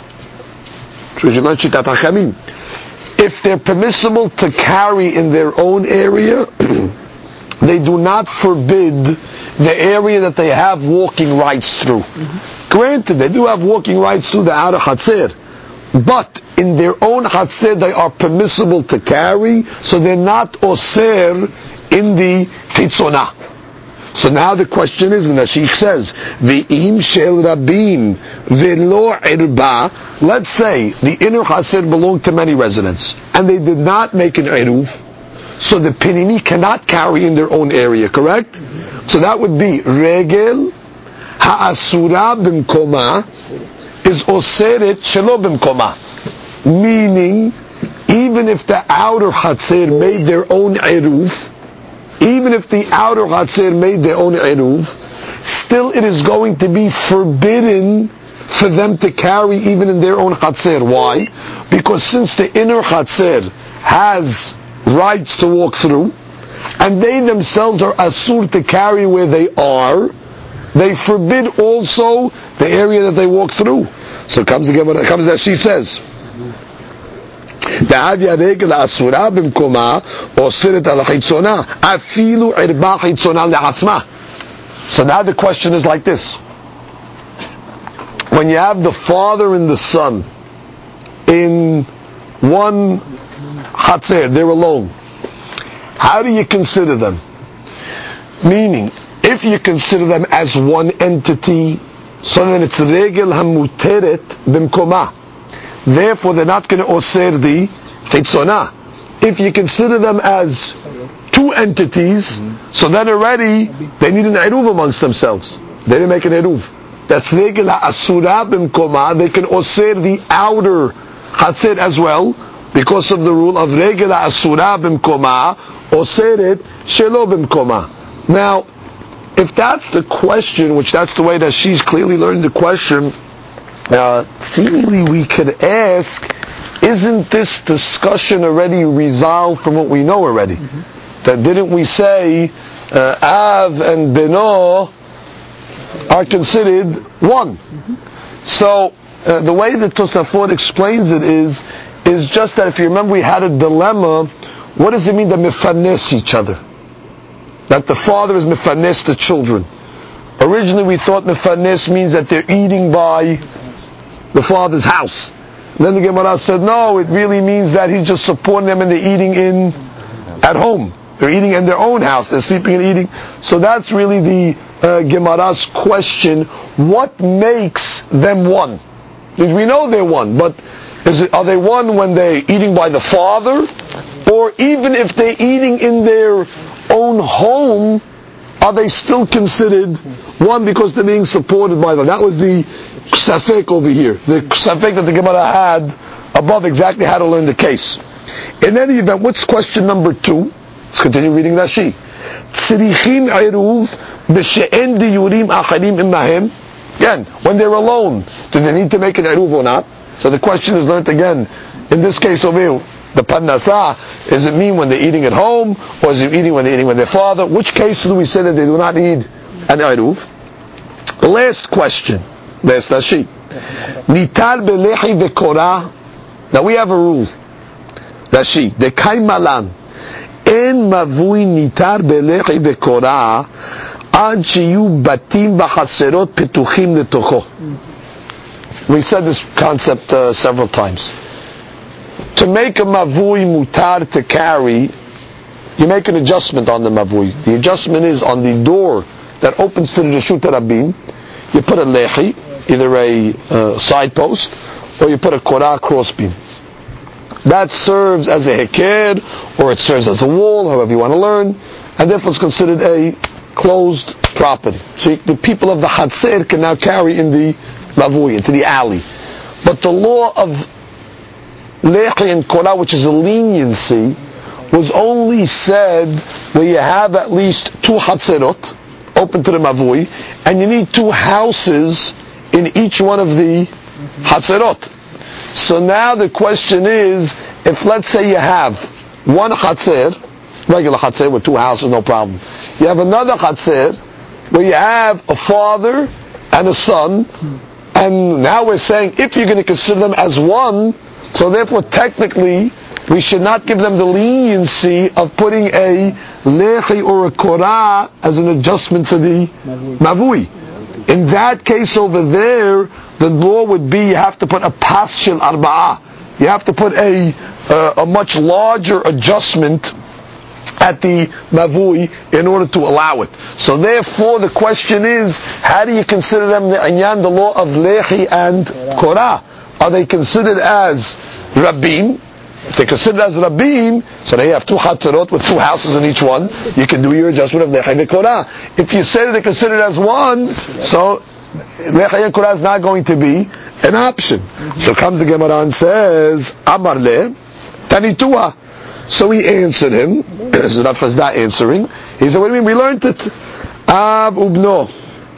Speaker 1: If they're permissible to carry in their own area, they do not forbid the area that they have walking rights through. Granted, they do have walking rights through the outer Hatzer, but in their own Hatzer they are permissible to carry, so they're not Oser in the Chitzonah. So now the question is, and the Sheikh says, V'im shel rabim v'lo irba. Let's say the inner Hatzer belonged to many residents, and they did not make an Eruv, so the Pinimi cannot carry in their own area, correct? So that would be Regel ha'asura b'mkoma is oseret shelo b'mkoma. Meaning, even if the outer Hatzer made their own Eruv, even if the outer Hatzer made their own Eruv, still it is going to be forbidden for them to carry even in their own Hatzer. Why? Because since the inner Hatzer has rights to walk through, and they themselves are asur to carry where they are, they forbid also the area that they walk through. So it comes as she says, דאביה רגל האסורה במקומה אוסרת על החיצונה אפילו ערבה חיצונה לעצמה. So now the question is like this: when you have the father and the son in one Hatzer, they're alone, how do you consider them? Meaning, if you consider them as one entity, so then it's regel hamuteret b'mkoma. Therefore, they're not going to oser the chitzonah. If you consider them as two entities, so then already they need an eruv amongst themselves. They didn't make an eruv. That's regel ha'asura b'mkoma. They can oser the outer Hatzer as well, because of the rule of regel ha'asura b'mkoma oseret shelo b'mkoma. Now, if that's the question, which that's the way that she's clearly learned the question, seemingly we could ask, isn't this discussion already resolved from what we know already? That didn't we say Av and Beno are considered one? So the way that Tosafot explains it is just that if you remember we had a dilemma, what does it mean to mefanes each other? That the father is mefanes the children. Originally we thought mefanes means that they're eating by the father's house. And then the Gemara said, no, it really means that he's just supporting them and they're eating at home. They're eating in their own house. They're sleeping and eating. So that's really the Gemara's question. What makes them one? Because we know they're one, but are they one when they're eating by the father? Or even if they're eating in their own home, are they still considered one because they're being supported by them? That was the ksafek over here. The ksafek that the Gemara had above exactly how to learn the case. In any event, what's question number 2? Let's continue reading Rashi. Tzrichim eruv b'she'en diyurim acharim imahem. Again, when they're alone, do they need to make an eruv or not? So the question is learned again. In this case over here, the parnasah, does it mean when they're eating at home, or is it eating when they're eating with their father? Which case do we say that they do not need an eruv? Last question. Last Rashi. Nitar belechi v'korah. Now we have a rule. Rashi. Dekai malan. En mavui nitar belechi v'korah ad shiyu batim v'chaserot petuchim letocho. We said this concept several times. To make a mavui mutar to carry, you make an adjustment on the mavui. The adjustment is on the door that opens to the Reshut Rabim. You put a lechi, either a side post, or you put a korah crossbeam. That serves as a heker, or it serves as a wall, however you want to learn, and therefore it's considered a closed property. So the people of the Hatzer can now carry in the mavui, into the alley. But the law of lechi and korah, which is a leniency, was only said where you have at least 2 Hatzerot open to the mavui, and you need 2 houses in each one of the Hatzerot. So now the question is, if let's say you have one Hatzer, regular Hatzer with 2 houses, no problem. You have another Hatzer where you have a father and a son, and now we're saying if you're going to consider them as one, so therefore technically we should not give them the leniency of putting a lechi or a korah as an adjustment for the mavui. In that case over there, the law would be you have to put a pas shel arba'ah. You have to put a much larger adjustment at the mavui in order to allow it. So therefore the question is, how do you consider them the law of lechi and korah? Are they considered as rabim? If they're considered as rabim, so they have two chatzarot with two houses in each one, you can do your adjustment of lechi and korah. If you say that they're considered as one, so lechi and korah is not going to be an option. So comes the Gemara and says, Amar le, Tanitua. So he answered him. This is Rav Chazda answering. He said, what do you mean? We learned it. Av ubno,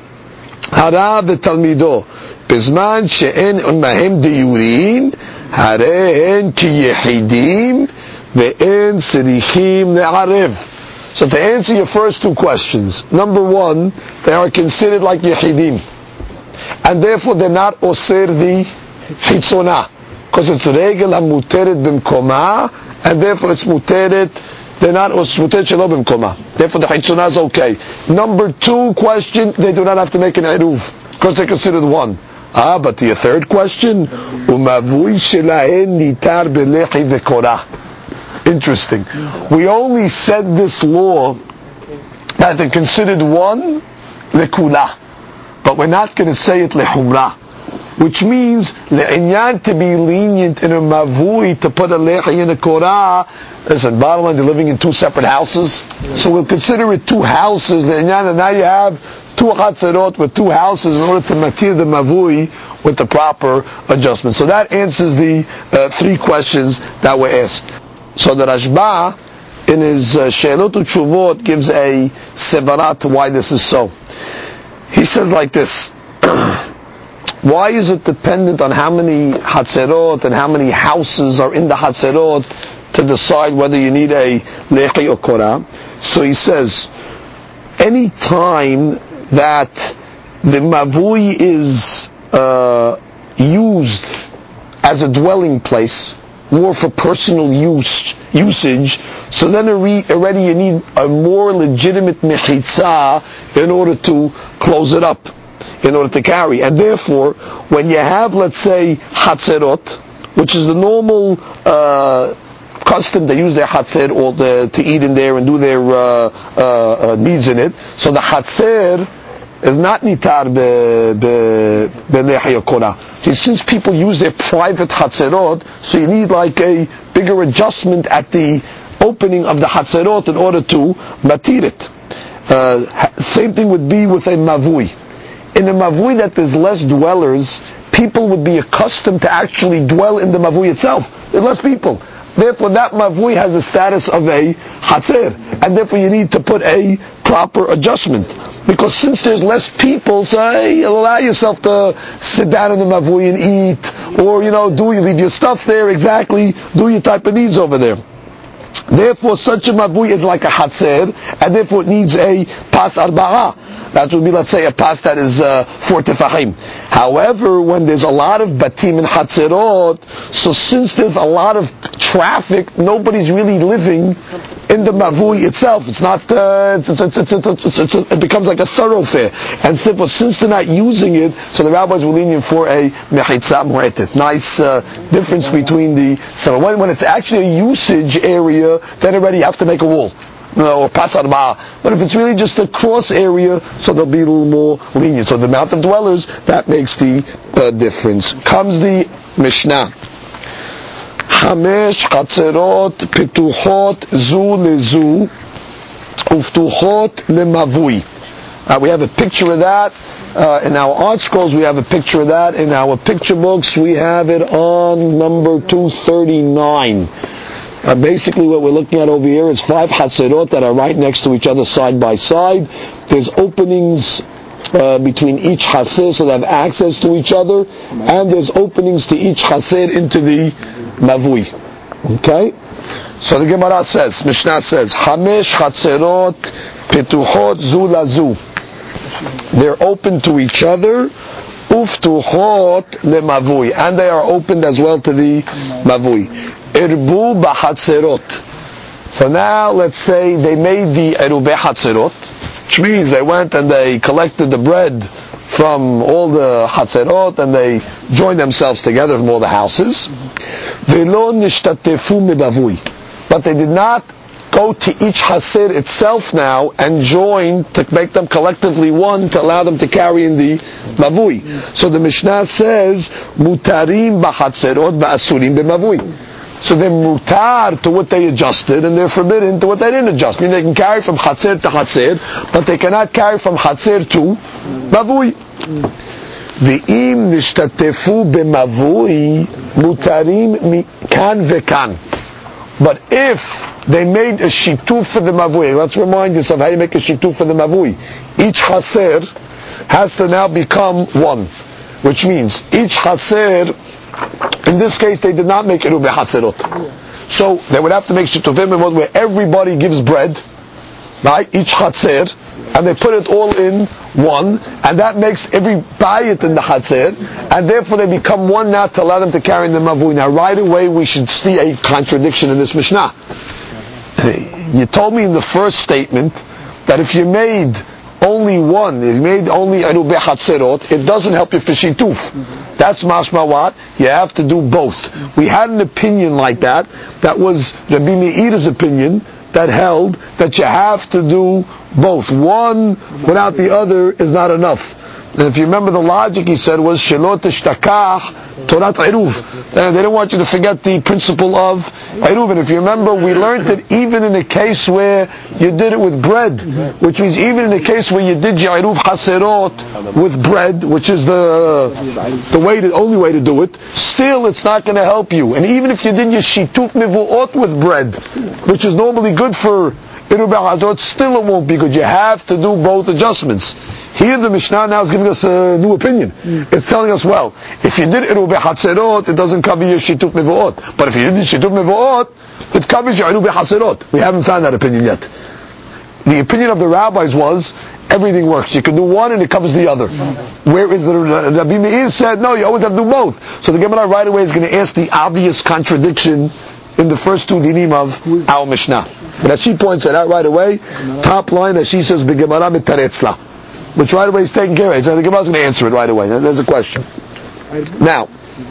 Speaker 1: hara v'talmido, bizman she'en umahem diyurin, harehen ki yehidim, ve'en sirichim le'arev. So to answer your first two questions, number one, they are considered like yehidim, and therefore they're not osir the hitzonah, because it's regel ha-muteret b'mkoma, and therefore it's muteret, they're not muteret shelo b'mkoma. Therefore the hitzonah is okay. Number two question, they do not have to make an eruv, because they're considered one. But to your third question, umavui shelahen nitar belechi v'korah. Interesting. We only said this law that they're considered one lekula, but we're not going to say it lehumrah, which means le'inyan to be lenient in a mavui to put a lechi in a korah. Listen, bottom line, they're living in two separate houses, so we'll consider it two houses. Le'inyan, and now you have two chatzarot with two houses in order to matir the mavui with the proper adjustment. So that answers the three questions that were asked. So the Rashba, in his She'elot U'Tshuvot, gives a sevara to why this is so. He says like this: why is it dependent on how many hatzerot and how many houses are in the hatzerot to decide whether you need a lechi or korah? So he says, any time that the mavui is used as a dwelling place, more for personal usage, so then already you need a more legitimate mechitza in order to close it up, in order to carry. And therefore, when you have, let's say, hatzerot, which is the normal custom, they use their hatzer or to eat in there and do their needs in it, so the hatzer is not nitar belechi or korah. Since people use their private hatzerot, so you need like a bigger adjustment at the opening of the hatzerot in order to matir it. Same thing would be with a mavui. In a mavui that there's less dwellers, people would be accustomed to actually dwell in the mavui itself. There's less people. Therefore that mavui has the status of a hatzer, and therefore you need to put a proper adjustment. Because since there's less people, so you allow yourself to sit down in the mavui and eat, or leave your stuff there, exactly, do your type of needs over there. Therefore, such a mavui is like a hatzer, and therefore it needs a pas arba'ah. That would be, let's say, a pas that is 4 tefachim. However, when there's a lot of batim and hatzerot, so since there's a lot of traffic, nobody's really living in the mavui itself. It's not. It becomes like a thoroughfare, and since they're not using it, so the rabbis were lenient for a mechitza mu'etet. Nice difference between the. So when it's actually a usage area, then already you have to make a wall. Or pas arba'ah. But if it's really just a cross area, so there'll be a little more lenient. So the amount of dwellers, that makes the difference. Comes the Mishnah. Hamesh chatzerot pituchot zu lezu uftuchot lemavui. We have a picture of that. In our art scrolls, we have a picture of that. In our picture books, we have it on number 239. Basically what we're looking at over here is 5 hatzerot that are right next to each other side by side. There's openings between each haser, so they have access to each other, and there's openings to each haser into the mavui. Okay? So the Gemara says, Mishnah says, Hamesh hatzerot petuchot zu lazu. They're open to each other, uftuchot lemavui, and they are opened as well to the mavui. Irbu b'hatzerot. So now let's say they made the erubeh hatzerot, which means they went and they collected the bread from all the Hatzerot, and they joined themselves together from all the houses. Velo nishtatefu mibavui. But they did not go to each Haser itself now and join to make them collectively one to allow them to carry in the Mavui. So the Mishnah says, Mutarim b'Hatzerot ba'asurim b'Mavui. So they're mutar to what they adjusted, and they're forbidden to what they didn't adjust. I mean, they can carry from Hatzer to Hatzer, but they cannot carry from Hatzer to Mavui. V'im nishtatefu b'Mavui mutarim kan vekan. But if they made a shituf for the Mavui, let's remind us of how you make a shituf for the Mavui. Each Hatzer has to now become one, which means each Hatzer, in this case, they did not make Eruv Hatzerot. So they would have to make Shitufim in one where everybody gives bread, right? Each Hatzer, and they put it all in one, and that makes every bayit in the Hatzer, and therefore they become one now to allow them to carry in the Mavui. Now, right away, we should see a contradiction in this Mishnah. You told me in the first statement that if you made only one, if you made only Eruv Hatzerot, it doesn't help you for Shituf. That's mashma what? You have to do both. We had an opinion like that. That was Rabbi Meir's opinion that held that you have to do both. One without the other is not enough. And if you remember, the logic he said was Shelot Ishtakach Torat Eruv. They didn't want you to forget the principle of Eruv. And if you remember, we learned that even in a case where you did it with bread, which means even in a case where you did your Eruv Haserot with bread, which is the only way to do it, still it's not going to help you. And even if you did your Shituf Mivuot with bread, which is normally good for Eruv Haserot, still it won't be good. You have to do both adjustments. Here the Mishnah now is giving us a new opinion. It's telling us, well, if you did Eruv Hatzerot, it doesn't cover your Shituf Mivuot. But if you did Shituf Mivuot, it covers your Eruv Hatzerot. We haven't found that opinion yet. The opinion of the rabbis was, everything works. You can do one and it covers the other. Where is the Rabbi Meir said, no, you always have to do both. So the Gemara right away is going to ask the obvious contradiction in the first two dinim of our Mishnah. And as she points it out right away, top line, as she says, B'Gemara mitaretzla, which right away is taken care of. So the Gemara is going to answer it right away. There's a question. Now,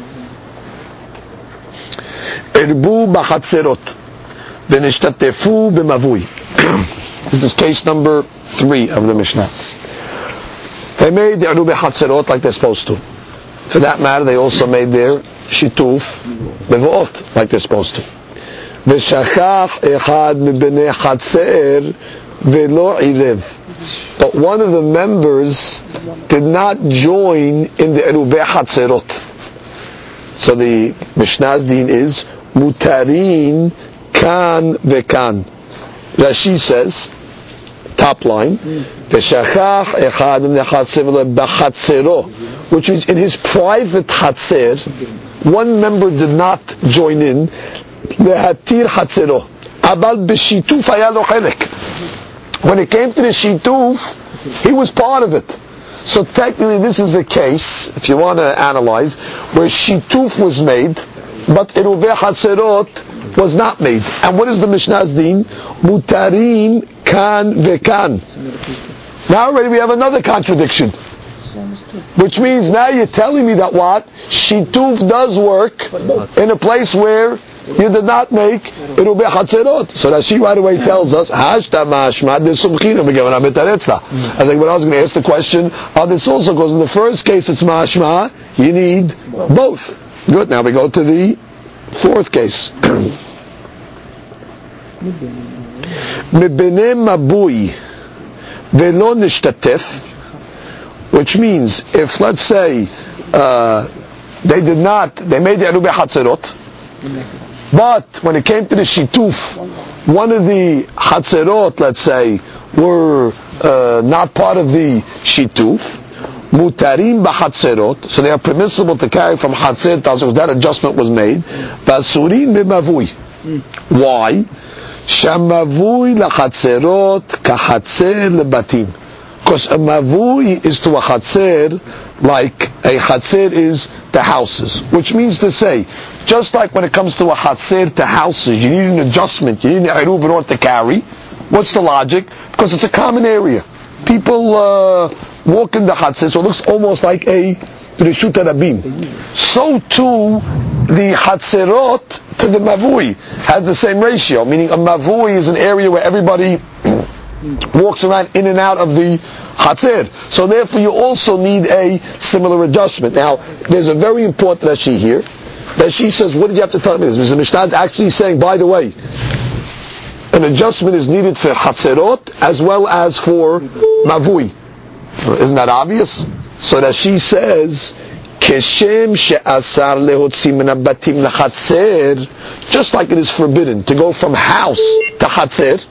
Speaker 1: Irbu b'Hatzerot v'nishtatefu b'Mavui. This is case number 3 of the Mishnah. They made the Irbu b'Hatzerot like they're supposed to. For that matter, they also made their Shituf Mivuot like they're supposed to. V'shachach echad mibnei Hatzer v'lo irev. But one of the members did not join in the Eruv Hatzerot. So the Mishnah's din is Mutarin kan vekan. Rashi says, top line, V'shachach echad mibnei Hatzer b'Hatzero, which means in his private Hatzer, one member did not join in, lehatir Hatzero. Abal b'shituf haya lo chelek. When it came to the Shituf, he was part of it. So technically this is a case, if you want to analyze, where Shituf was made, but Eruv Hatzerot was not made. And what is the Mishnah's din? Mutarin kan vekan. Now already we have another contradiction. Which means now you're telling me that what? Shituf does work in a place where you did not make Eruv Hatzerot. So Rashi right away tells us, Hashta mashma desumchina v'gemara mitaretzla. I think when I was going to ask the question, this also goes in the first case it's mashma, you need both. Good, now we go to the fourth case. Mibnei mabui velo nishtatef, which means if, let's say, they made the Eruv Hatzerot, but when it came to the Shituf, one of the Hatzerot, let's say, were not part of the Shituf, Mutarim b'Hatzerot, so they are permissible to carry from Hatzer to Hatzer, that adjustment was made, V'asurin b'Mavui. Why? Shamavui l'Hatzerot k'Hatzer l'Batim. Because a Mavui is to a Hatzer like a Hatzer is to houses, which means to say, just like when it comes to a Hatzer to houses, you need an adjustment, you need an Eruv in order to carry. What's the logic? Because it's a common area. People walk in the Hatzir, so it looks almost like a Reshut Rabim. So too, the Hatzirot to the Mavui has the same ratio, meaning a Mavui is an area where everybody walks around in and out of the Hatzir. So therefore you also need a similar adjustment. Now, there's a very important Rashi here. That she says, what did you have to tell me this? Because the Mishnah is actually saying, by the way, an adjustment is needed for Hatzirot as well as for Mavui. Isn't that obvious? So that she says, Keshem she'asar lehotzi min habatim lachatzer, just like it is forbidden to go from house to Hatzir,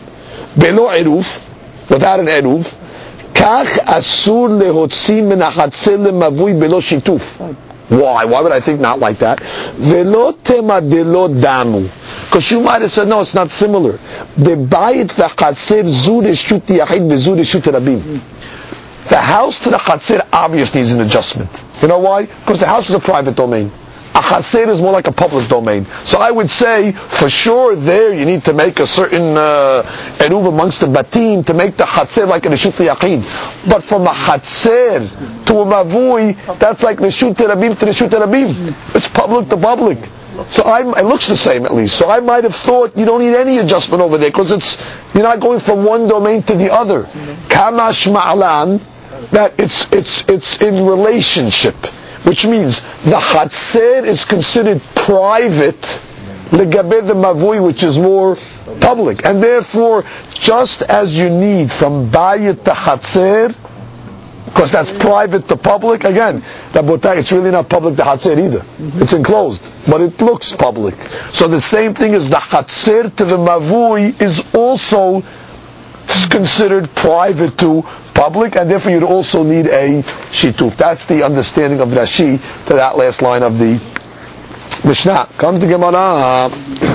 Speaker 1: belo eruv, without an eruv, kach asur lehotzi min hachatzir lemavui belo shituf. Why? Why would I think not like that? Velo tema delo damu. Because you might have said, no, it's not similar. The bayit v'chatzir zu reshut yachid v'zu reshut rabim. The house to the chatzir obviously needs an adjustment. You know why? Because the house is a private domain. A chatzir is more like a public domain. So I would say, for sure, there you need to make a certain eruv amongst the batim to make the chatzir like a reshut yachid. But from a chatzir to a mavui, that's like reshut rabim to reshut rabim. It's public to public. So it looks the same at least. So I might have thought you don't need any adjustment over there because you're not going from one domain to the other. Kamash ma'alan, that it's in relationship, which means the Hatzir is considered private, legabe the mavui, which is more public, and therefore just as you need from bayit to Hatzir, because that's private to public. Again, it's really not public to Hatzir either. It's enclosed, but it looks public. So the same thing as the Hatzir to the Mavui is also considered private to public, and therefore you'd also need a Shituf. That's the understanding of Rashi to that last line of the Mishnah. Comes the Gemara.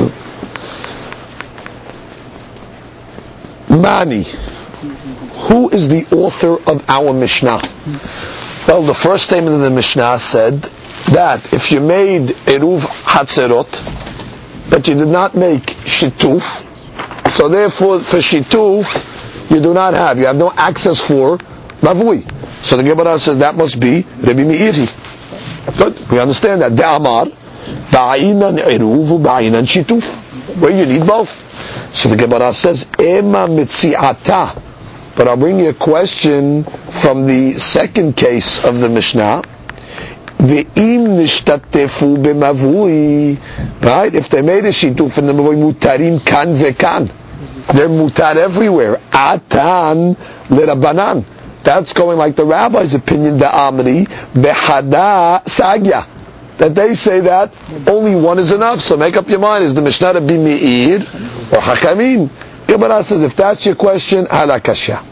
Speaker 1: Mani. Who is the author of our Mishnah? Well, the first statement of the Mishnah said that if you made Eruv Hatzerot, but you did not make Shituf, so therefore for Shituf, you have no access for Mavui. So the Gemara says that must be Rabbi Meiri. Good, we understand that. De'amar, Ba'inan Eruv, Ba'inan Shituf, where you need both. So the Gemara says, Ema Mitzi'ata. But I'll bring you a question from the second case of the Mishnah. Ve'im nishtatefu b'mavui. Right? If they made a shituf in the mavui, mutarim kan ve'kan. They're mutar everywhere. Atan l'rabanan. That's going like the rabbi's opinion, the Amri, behada sagya. That they say that only one is enough. So make up your mind. Is the Mishnah Rabbi Meir or Hakamim? Gemara says, if that's your question, ala kasha.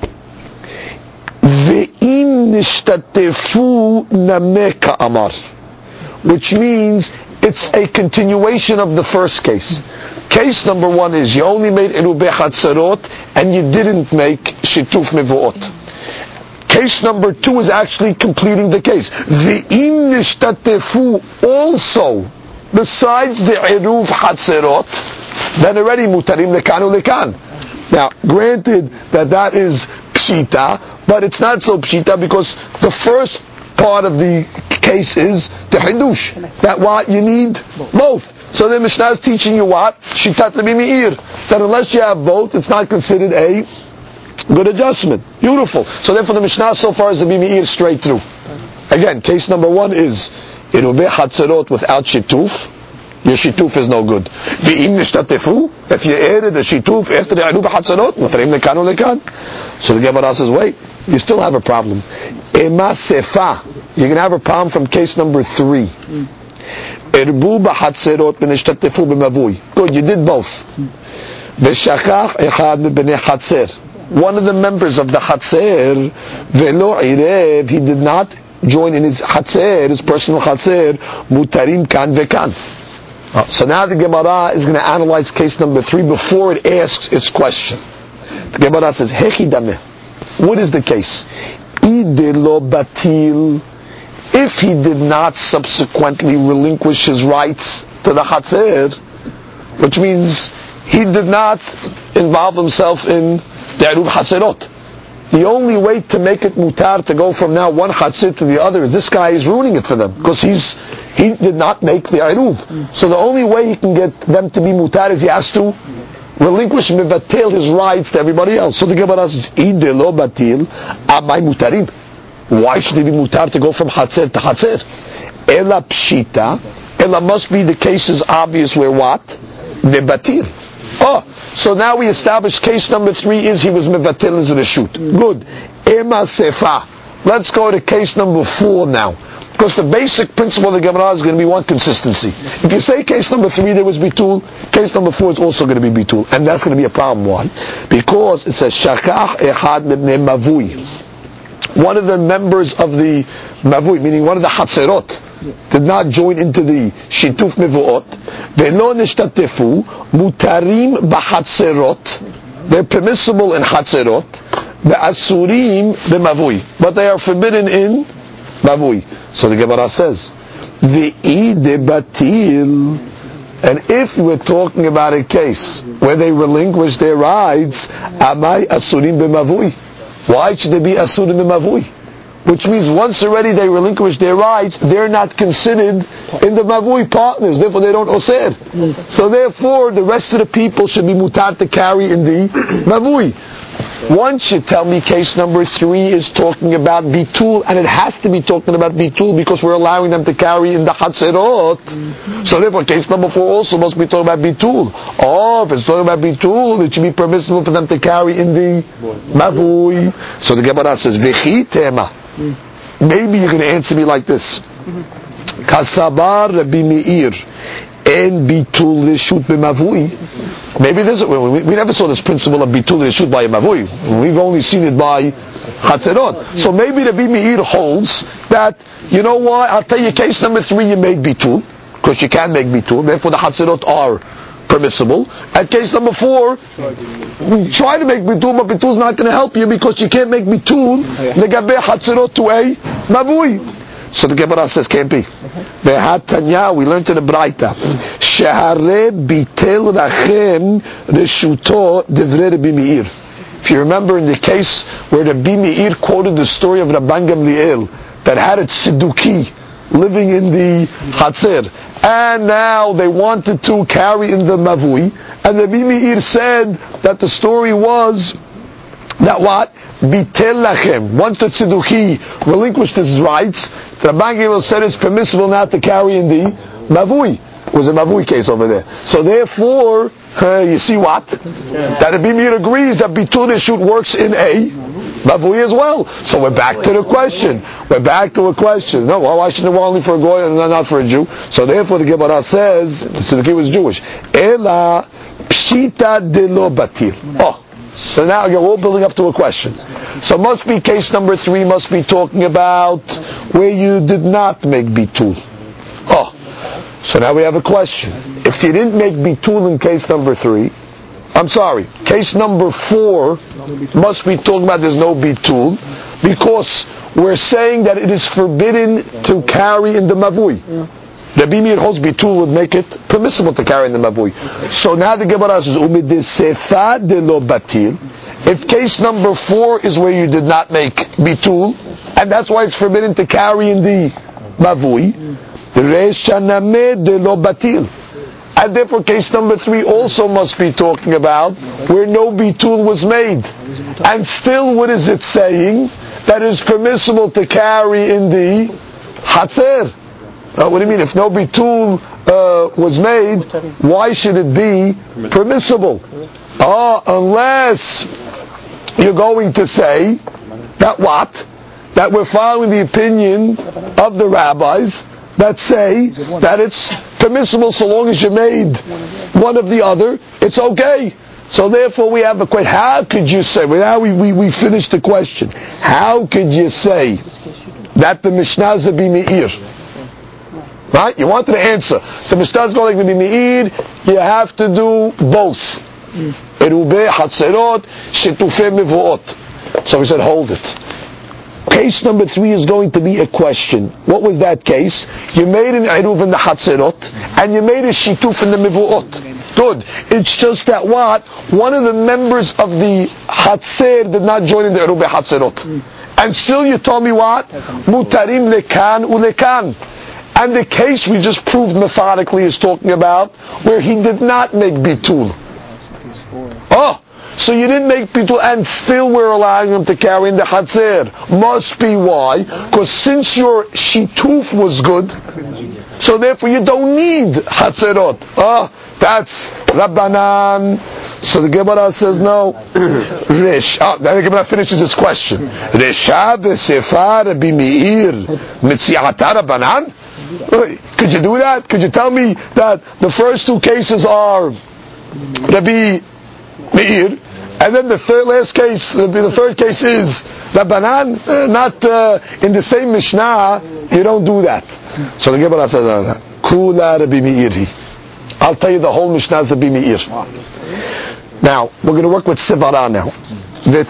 Speaker 1: Ve'im nishtatefu nameka amar, which means it's a continuation of the first case. Case number one is you only made erubei hatzarot and you didn't make shituf mevuot. Case number two is actually completing the case. Ve'im nishtatefu also, besides the eruv hatzarot, then already mutarim lekanu lekan. Now, granted that is pshita, but it's not so pshita because the first part of the case is the hidush. That what you need both. So the Mishnah is teaching you what? Shitat Rabbi Meir. That unless you have both, it's not considered a good adjustment. Beautiful. So therefore the Mishnah so far is Rabbi Meir straight through. Again, case number one is Irubeh Hatzerot without shituf. Your shituf is no good. Ve'im nishtatefu, if you added a shituf after the Irubeh Hatzerot, mutarim lekanu lekan. So the Gemara says, wait, you still have a problem. Ema sefa, you're going to have a problem from case number 3. Irbu b'hatzerot v'nishtatefu b'mavui. Good, you did both. V'shachach echad m'bnei hatzer. One of the members of the hatzer, ve'lo irev, he did not join in his hatzer, his personal hatzer, mutarim kan ve'kan. So now the Gemara is going to analyze case number 3 before it asks its question. The Gemara says, Hechi dameh. What is the case? Idelo batil. If he did not subsequently relinquish his rights to the Hatzer, which means he did not involve himself in the Erub Hatzerot. the only way to make it mutar to go from now one chatzir to the other is this guy is ruining it for them because he did not make the eruv. So the only way he can get them to be mutar is he has to relinquish mevatel his rights to everybody else. So the Gemara says, "Ide lo batil, amai mutarim." Why should they be mutar to go from chatzir to chatzir? Ela pshita. Ela must be the cases obvious where what? The batil. Oh, so now we established case number 3 is he was mevatel his reshut. Good. Ema sefa. Let's go to case number 4 now. Because the basic principle of the Gemara is going to be one consistency. If you say case number 3 there was bitul, case number 4 is also going to be bitul. And that's going to be a problem. Why? Because it says, Shakach echad mibnei mavui. One of the members of the mavui, meaning one of the hatzerot, did not join into the shituf mevuot. Ve'lo nishtatefu mutarim b'hatzerot. They're permissible in hatzerot. Ve'asurim b'mavui. But they are forbidden in mavui. So the Gemara says, Ve'i de batil. And if we're talking about a case where they relinquish their rights, amai asurim b'mavui. Why should they be asur in the mavui? Which means once already they relinquish their rights, they're not considered in the mavui partners. Therefore they don't osir. So therefore the rest of the people should be mutar to carry in the mavui. One should tell me case number 3 is talking about bitul, and it has to be talking about bitul because we're allowing them to carry in the hatzerot. So therefore case number 4 also must be talking about bitul. Oh, if it's talking about bitul, it should be permissible for them to carry in the mavui. So the Gemara says, V'chi tema. Maybe you're going to answer me like this. Kasabar Rabbi Meir en bitul reshut b'mavui. Maybe this, we never saw this principle of bitul reshut by a mavui. We've only seen it by chatzerot. So maybe Rabbi Meir holds that, you know what, I'll tell you case number 3 you made bitul, because you can make bitul, therefore the chatzerot are permissible. At case number 4, try to make bitul, but bitul is not going to help you because you can't make bitul legabe hatzerot to a mavui. So the Gemara says can't be. Ve'hatanya, we learned in the Braita, shehare bitel rachem reshuto divrei Rabbi Meir. If you remember in the case where Rabbi Meir quoted the story of Rabban Gamliel that had its Sidduki living in the Hatzer, and now they wanted to carry in the Mavui, and Rabbi Meir said that the story was that what? Bitel lachem. Once the Tzidduki relinquished his rights, the Rabban Gamliel said it's permissible now to carry in the Mavui. It was a Mavui case over there. So therefore, you see what? That Rabbi Meir agrees that Bitul Reshut works in a Mavui as well. So we're back to the question. No, well, why shouldn't it work only for a Goy and not for a Jew? So therefore the Gemara says, the Tzidduki was Jewish. Ela pshita de lo batil. Oh. So now you're all building up to a question. So must be case number 3 must be talking about where you did not make bitul. Oh, so now we have a question. If you didn't make bitul in case number 3, case number 4 must be talking about there's no bitul because we're saying that it is forbidden to carry in the mavui. Rabbi Meir holds bitul would make it permissible to carry in the mavui. So now the Gemara says, "Umidesefa de lo batil." If case number 4 is where you did not make bitul, and that's why it's forbidden to carry in the mavui, reshaname de lo batil. And therefore case number 3 also must be talking about where no bitul was made. And still what is it saying? That is permissible to carry in the hatzer. What do you mean? If no bitul was made, why should it be permissible? Unless you're going to say that what? That we're following the opinion of the rabbis that say that it's permissible so long as you made one of the other, it's okay. So therefore we have a question. How could you say, now we finished the question. How could you say that the Mishnah is Rabbi Meir? Right? You wanted to answer. The Mishnah is going to be Meir, you have to do both. Erubeh, Hatzerot, Shetufeh Mevuot. So we said, hold it. Case number 3 is going to be a question. What was that case? You made an Eruv in the Hatzerot, and you made a Shituf in the Mevuot. understood. It's just that what? One of the members of the Hatzer did not join in the Erubei Hatzerot. And still you told me what? Mutarim lekan ulekan. And the case we just proved methodically is talking about where he did not make bitul. Oh, so you didn't make bitul and still we're allowing him to carry in the Hatzer. Must be why? Because since your shituf was good, so therefore you don't need Hatzerot. Oh, that's Rabbanan. So the Gemara says no. Then the Gemara finishes its question. Resha v'sefar Rabbi Meir mitziata Rabbanan? Could you do that? Could you tell me that the first two cases are Rabbi Meir, and then the third case is Rabbanan? Not in the same Mishnah. You don't do that. So the Gemara says, Kula Rabbi Meiri. I'll tell you the whole Mishnah is Rabbi Meir. Now, we're going to work with Sivara now. The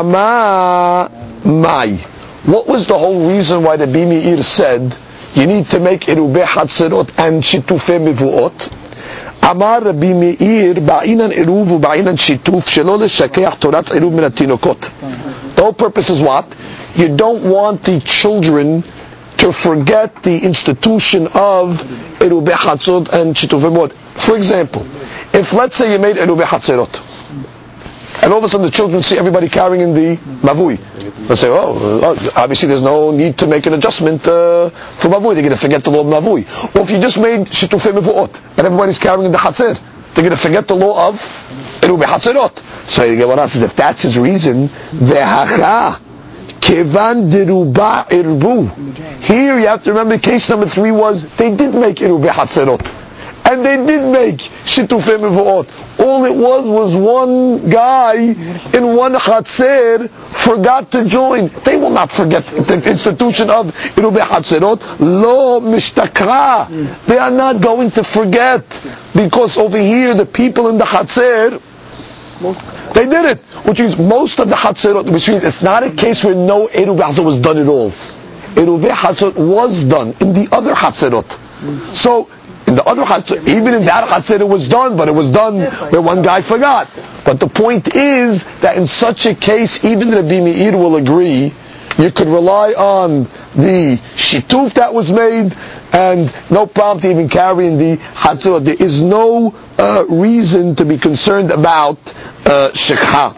Speaker 1: Tarama Mai. What was the whole reason why the Rabbi Meir said you need to make Erubei Hatzerot and Shitufei Mevuot? Amar Rabbi Meir, Ba'inan Eruv Ba'inan Shituf, Shelo Leshakeach Torat Eruv Min HaTinokot. The whole purpose is what? You don't want the children to forget the institution of Erubei Hatzerot and Shitufei Mevuot. For example, if let's say you made Erubei Hatzerot, and all of a sudden the children see everybody carrying in the Mavui, they say, obviously there's no need to make an adjustment for Mavui, they're going to forget the law of Mavui. Or if you just made Shitufei Mevuot, and everybody's carrying in the Hatzer, they're going to forget the law of Erubei Hatzerot. So the Gemara says, if that's his reason, Ve'hacha Kevan Deruba Irbu. Here you have to remember case number 3 was, they did make Erubei Hatzerot. And they did make Shitufei Mevuot. All it was one guy in one Hatzer forgot to join. They will not forget the institution of Erubei Hatzerot. Lo mishtakra. They are not going to forget. Because over here, the people in the Hatzer, they did it. Which means most of the Hatzerot, which means it's not a case where no Erubei Hatzerot was done at all. Erubei Hatzerot was done in the other Hatzerot. So, in the other Hatzerot, even in that Hatzerot it was done, but it was done where one guy forgot. But the point is that in such a case, even Rabbi Meir will agree, you could rely on the shituf that was made, and no problem to even carry in the Hatzerot. There is no reason to be concerned about shekha.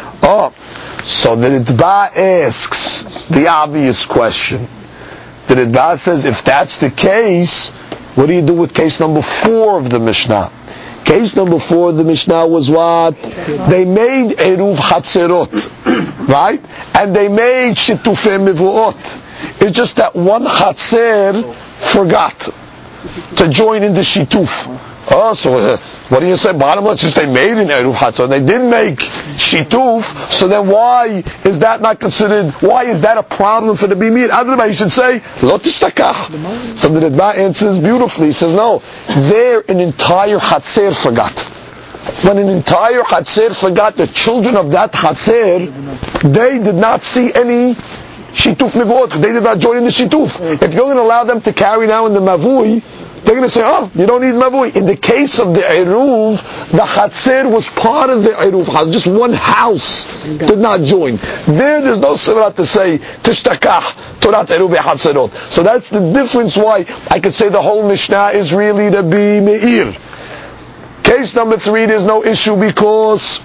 Speaker 1: So the Ritba asks the obvious question. The Ritba says, if that's the case, what do you do with case number 4 of the Mishnah? Case number 4 of the Mishnah was what? They made Eruv Hatzerot, right? And they made Shitufei Mevuot. It's just that one Hatzer forgot to join in the Shituf. So what do you say? Bottom line, since they made an Eruv Hatzerot, they didn't make Shituf, so then why is that not considered, why is that a problem for the Bimir? Otherwise you should say, Lo Tishtakach. So the Ritba answers beautifully, he says, no, there an entire Hatzer forgot. When an entire Hatzer forgot, the children of that Hatzer, they did not see any Shituf Mevuot, they did not join in the Shituf. If you're going to allow them to carry now in the Mavui, they're going to say, you don't need Mavui. In the case of the Eruv, the Hatzer was part of the Eruv house. Just one house did not join. There's no Sivrat to say, Tishtakach, Torat Erubei Hatzerot. So that's the difference why I could say the whole Mishnah is really Rabbi Meir. Case number 3, there's no issue because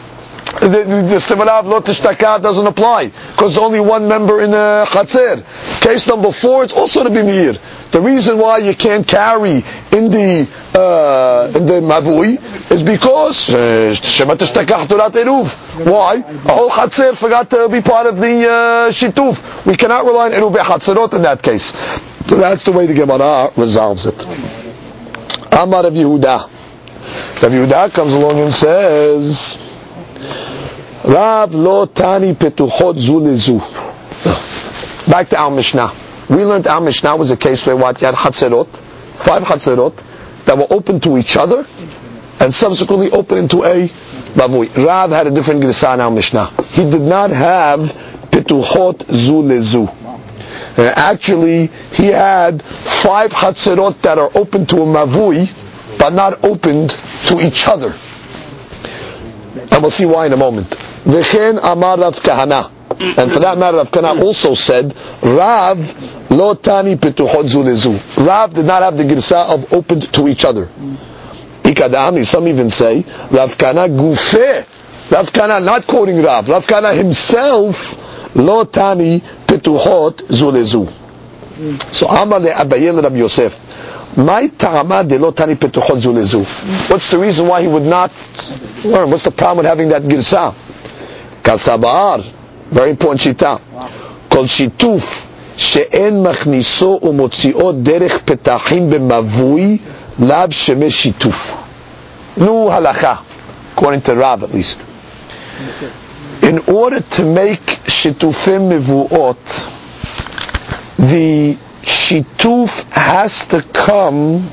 Speaker 1: the Sivrat of Lo Tishtakach doesn't apply. Because there's only one member in the Hatzer. Case number 4, it's also Rabbi Meir. The reason why you can't carry in the Mavui is because Shema Tishtakach Torat Eruv. Why? A whole Hatzer forgot to be part of the Shituf. We cannot rely on Erubei Hatzerot in that case. So that's the way the Gemara resolves it. Amar Rav Yehuda. Rav Yehuda comes along and says, Rav lo tani petuchot zu lezu. Back to our Mishnah. We learned our Mishnah was a case where what? You had Hatzerot, 5 Hatzerot, that were open to each other, and subsequently open into a Mavui. Rav had a different Grisa in our Mishnah. He did not have Petuchot Zu Lezu. Actually, he had 5 Hatzerot that are open to a Mavui, but not opened to each other. And we'll see why in a moment. V'chen amar Rav Kahana. And for that matter, Rav Kahana also said, Rav lo tani petuchot zu lezu. Rav did not have the girsa of opened to each other. Ikadami, some even say, Rav Kahana gufeh. Rav Kahana, not quoting Rav Kahana himself, lo tani petuchot zu lezu. So Amar le Abaye le Rabbi Yosef. My ta'ama de lo tani petuchot zu lezu. What's the reason why he would not learn? What's the problem with having that girsa? Kasabar. Very important shita. Kol shituf she'en machniso u'motzi'o derech petachim b'mavui lab shemesh shituf. Nu halacha, according to Rav at least. In order to make shitufim mivuot, the shituf has to come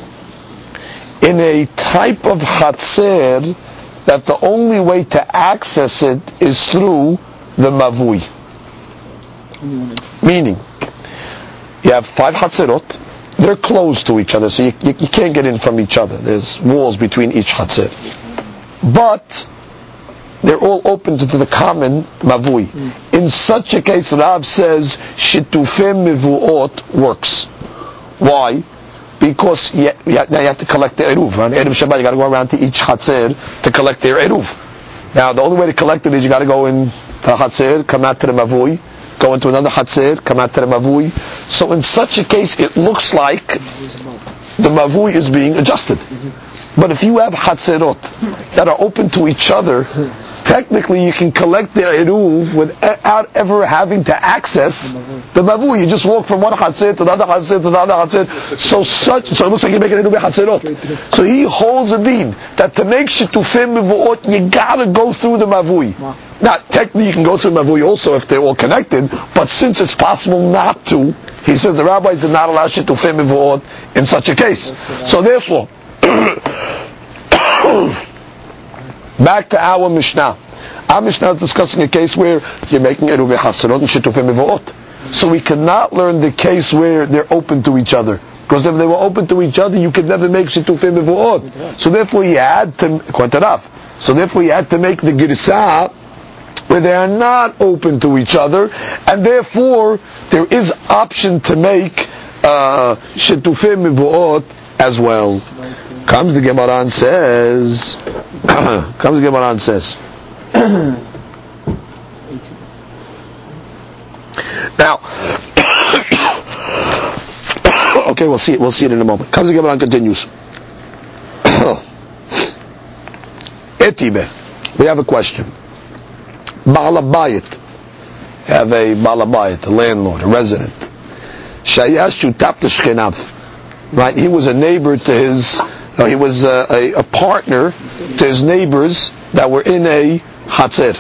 Speaker 1: in a type of chaser that the only way to access it is through the mavui. Meaning, you have 5 chatzerot, they're close to each other, so you can't get in from each other. There's walls between each chatzer. But they're all open to the common mavui. In such a case, Rav says, shitufim mivuot works. Why? Because now you have to collect the eruv. On Erev Shabbat, you got to go around to each chatzer to collect their eruv. Now, the only way to collect it is you got to go in the chatzer, come out to the mavui, go into another chatzer, come out to the mavui. So in such a case, it looks like the mavui is being adjusted. But if you have chatzerot that are open to each other, technically you can collect their eruv without ever having to access the mavui. You just walk from one chatzer to the other chatzer to the other chatzer. So it looks like you're making eruv chatzerot. So he holds a deen that to make shitufim mivuot, you gotta go through the mavui. Now, technically you can go through the mavui also if they're all connected, but since it's possible not to, he says the rabbis did not allow shitufim mivuot in such a case. So therefore, back to our Mishnah. Our Mishnah is discussing a case where you're making eruv hasanot and shitufim mivuot. So we cannot learn the case where they're open to each other. Because if they were open to each other, you could never make shitufim mivuot. So therefore you had to, according to Rav, so therefore you had to make the girsa where they are not open to each other, and therefore there is option to make shitufim mivuot as well. Comes the Gemara and says, now, okay, we'll see it in a moment. Comes the Gemara and continues. Etibe, we have a question. Ba'alabayit, have a ba'alabayit, a landlord, a resident. Shayash shutaf l'shchenav. Right, he was a neighbor to his. He was a partner to his neighbors that were in a hatzer.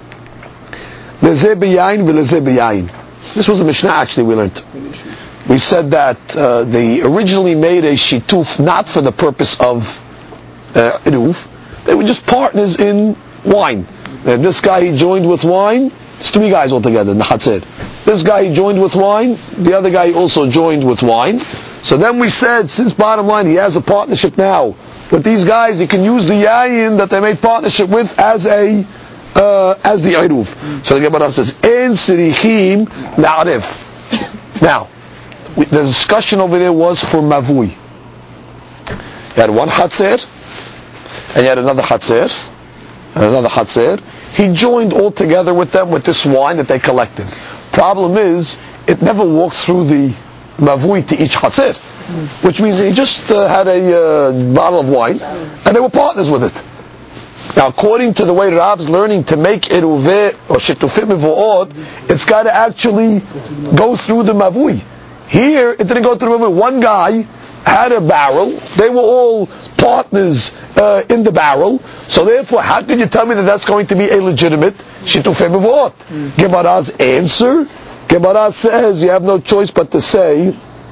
Speaker 1: This was a Mishnah actually we learned. We said that they originally made a shituf not for the purpose of eruv. They were just partners in wine. And this guy he joined with wine. It's 3 guys altogether in the hatzer. This guy he joined with wine. The other guy also joined with wine. So then we said, since bottom line, he has a partnership now with these guys, he can use the yayin that they made partnership with as the eruv. So the Gemara says, "En sirichim na'arif." Now, the discussion over there was for mavui. You had one hatzer, and you had another hatzer, and another hatzer. He joined all together with them with this wine that they collected. Problem is, it never walked through the mavui to each chaser, which means he just had a bottle of wine, and they were partners with it. Now, according to the way Rav's learning to make eruveh or shitufim mivuot, it's got to actually go through the mavui. Here, it didn't go through the mavui. One guy had a barrel; they were all partners in the barrel. So, therefore, how can you tell me that that's going to be a legitimate shitufim mivuot? Gemara's answer. Gemara says you have no choice but to say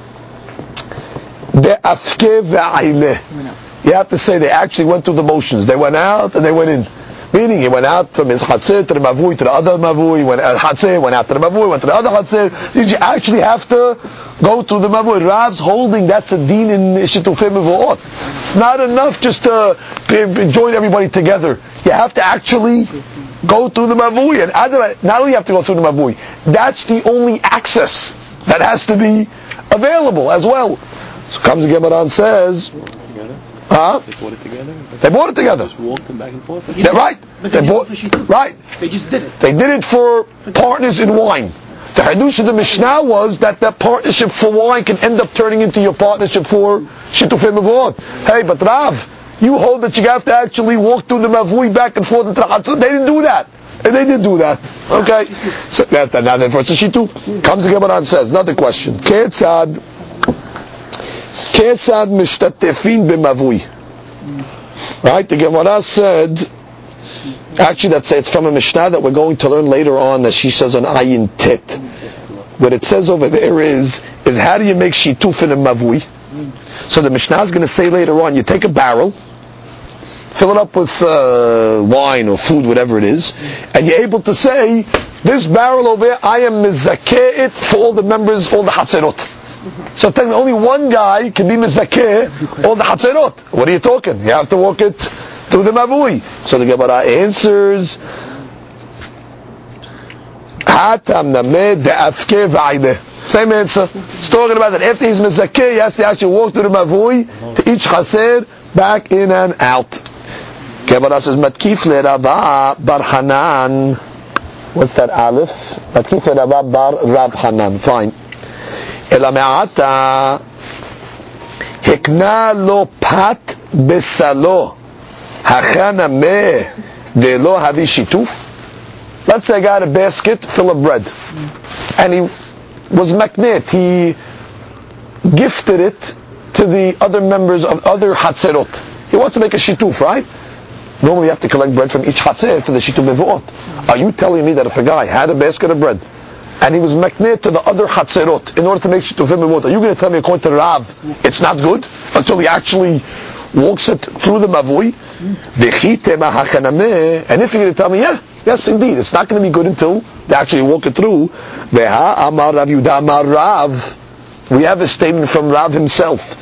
Speaker 1: de'afke ve'aileh. You have to say they actually went through the motions. They went out and they went in. Meaning he went out from his chatzir to the mavui to the other mavui. He went out chatzir, went out to the mavui, went to the other chatzir. You actually have to go through the mavui. Rav's holding that's a deen in shitufim mivuot. It's not enough just to join everybody together. You have to actually go through the mavui. And not only you have to go through the mavui, that's the only access that has to be available as well. So comes the Gemara and says,
Speaker 2: They bought it together?
Speaker 1: They bought it together.
Speaker 2: Just walked them back and forth?
Speaker 1: They're right. They bought, right.
Speaker 3: They just did it.
Speaker 1: They did it for partners in wine. The Hadush of the Mishnah was that partnership for wine can end up turning into your partnership for Shitufei Mavot. Hey, but Rav, you hold that you have to actually walk through the Mavui back and forth. They didn't do that. And they did do that. Okay? So now then for it's a Shituf. Comes the Gemara and says, another question. Ketzad mishtatefin b'mavui. Right? The Gemara said, actually it's from a Mishnah that we're going to learn later on, that she says on Ayin Tet. What it says over there is how do you make shituf in a mavui? So the Mishnah is going to say later on, you take a barrel, fill it up with wine or food, whatever it is, and you're able to say, this barrel over here, I am mizakeh it for all the members, all the hatzerot. So technically only one guy can be mizakeh all the hatzerot. What are you talking? You have to walk it through the mavui. So the Gemara answers, Hatam nameh de'afke v'aideh. Same answer. It's talking about that after he's mizakeh, he has to actually walk through the mavui to each chaser, back in and out. Gemara says, Matkif le'Rava bar Hanan. What's that aleph? Matkif le'Rava bar Rav Hanan. Fine. Ela me'ata hikna lo pat besalo hachana me de lo havi shituf. Let's say I got a basket full of bread, and he was maknet. He gifted it to the other members of other hatzerot. He wants to make a shituf, right? Normally you have to collect bread from each hatzer for the shituf mevuot. Are you telling me that if a guy had a basket of bread and he was maknet to the other hatzerot in order to make shituf mevuot, are you going to tell me according to Rav it's not good until he actually walks it through the mavui? And if you're going to tell me, yes indeed, it's not going to be good until they actually walk it through. We have a statement from Rav himself.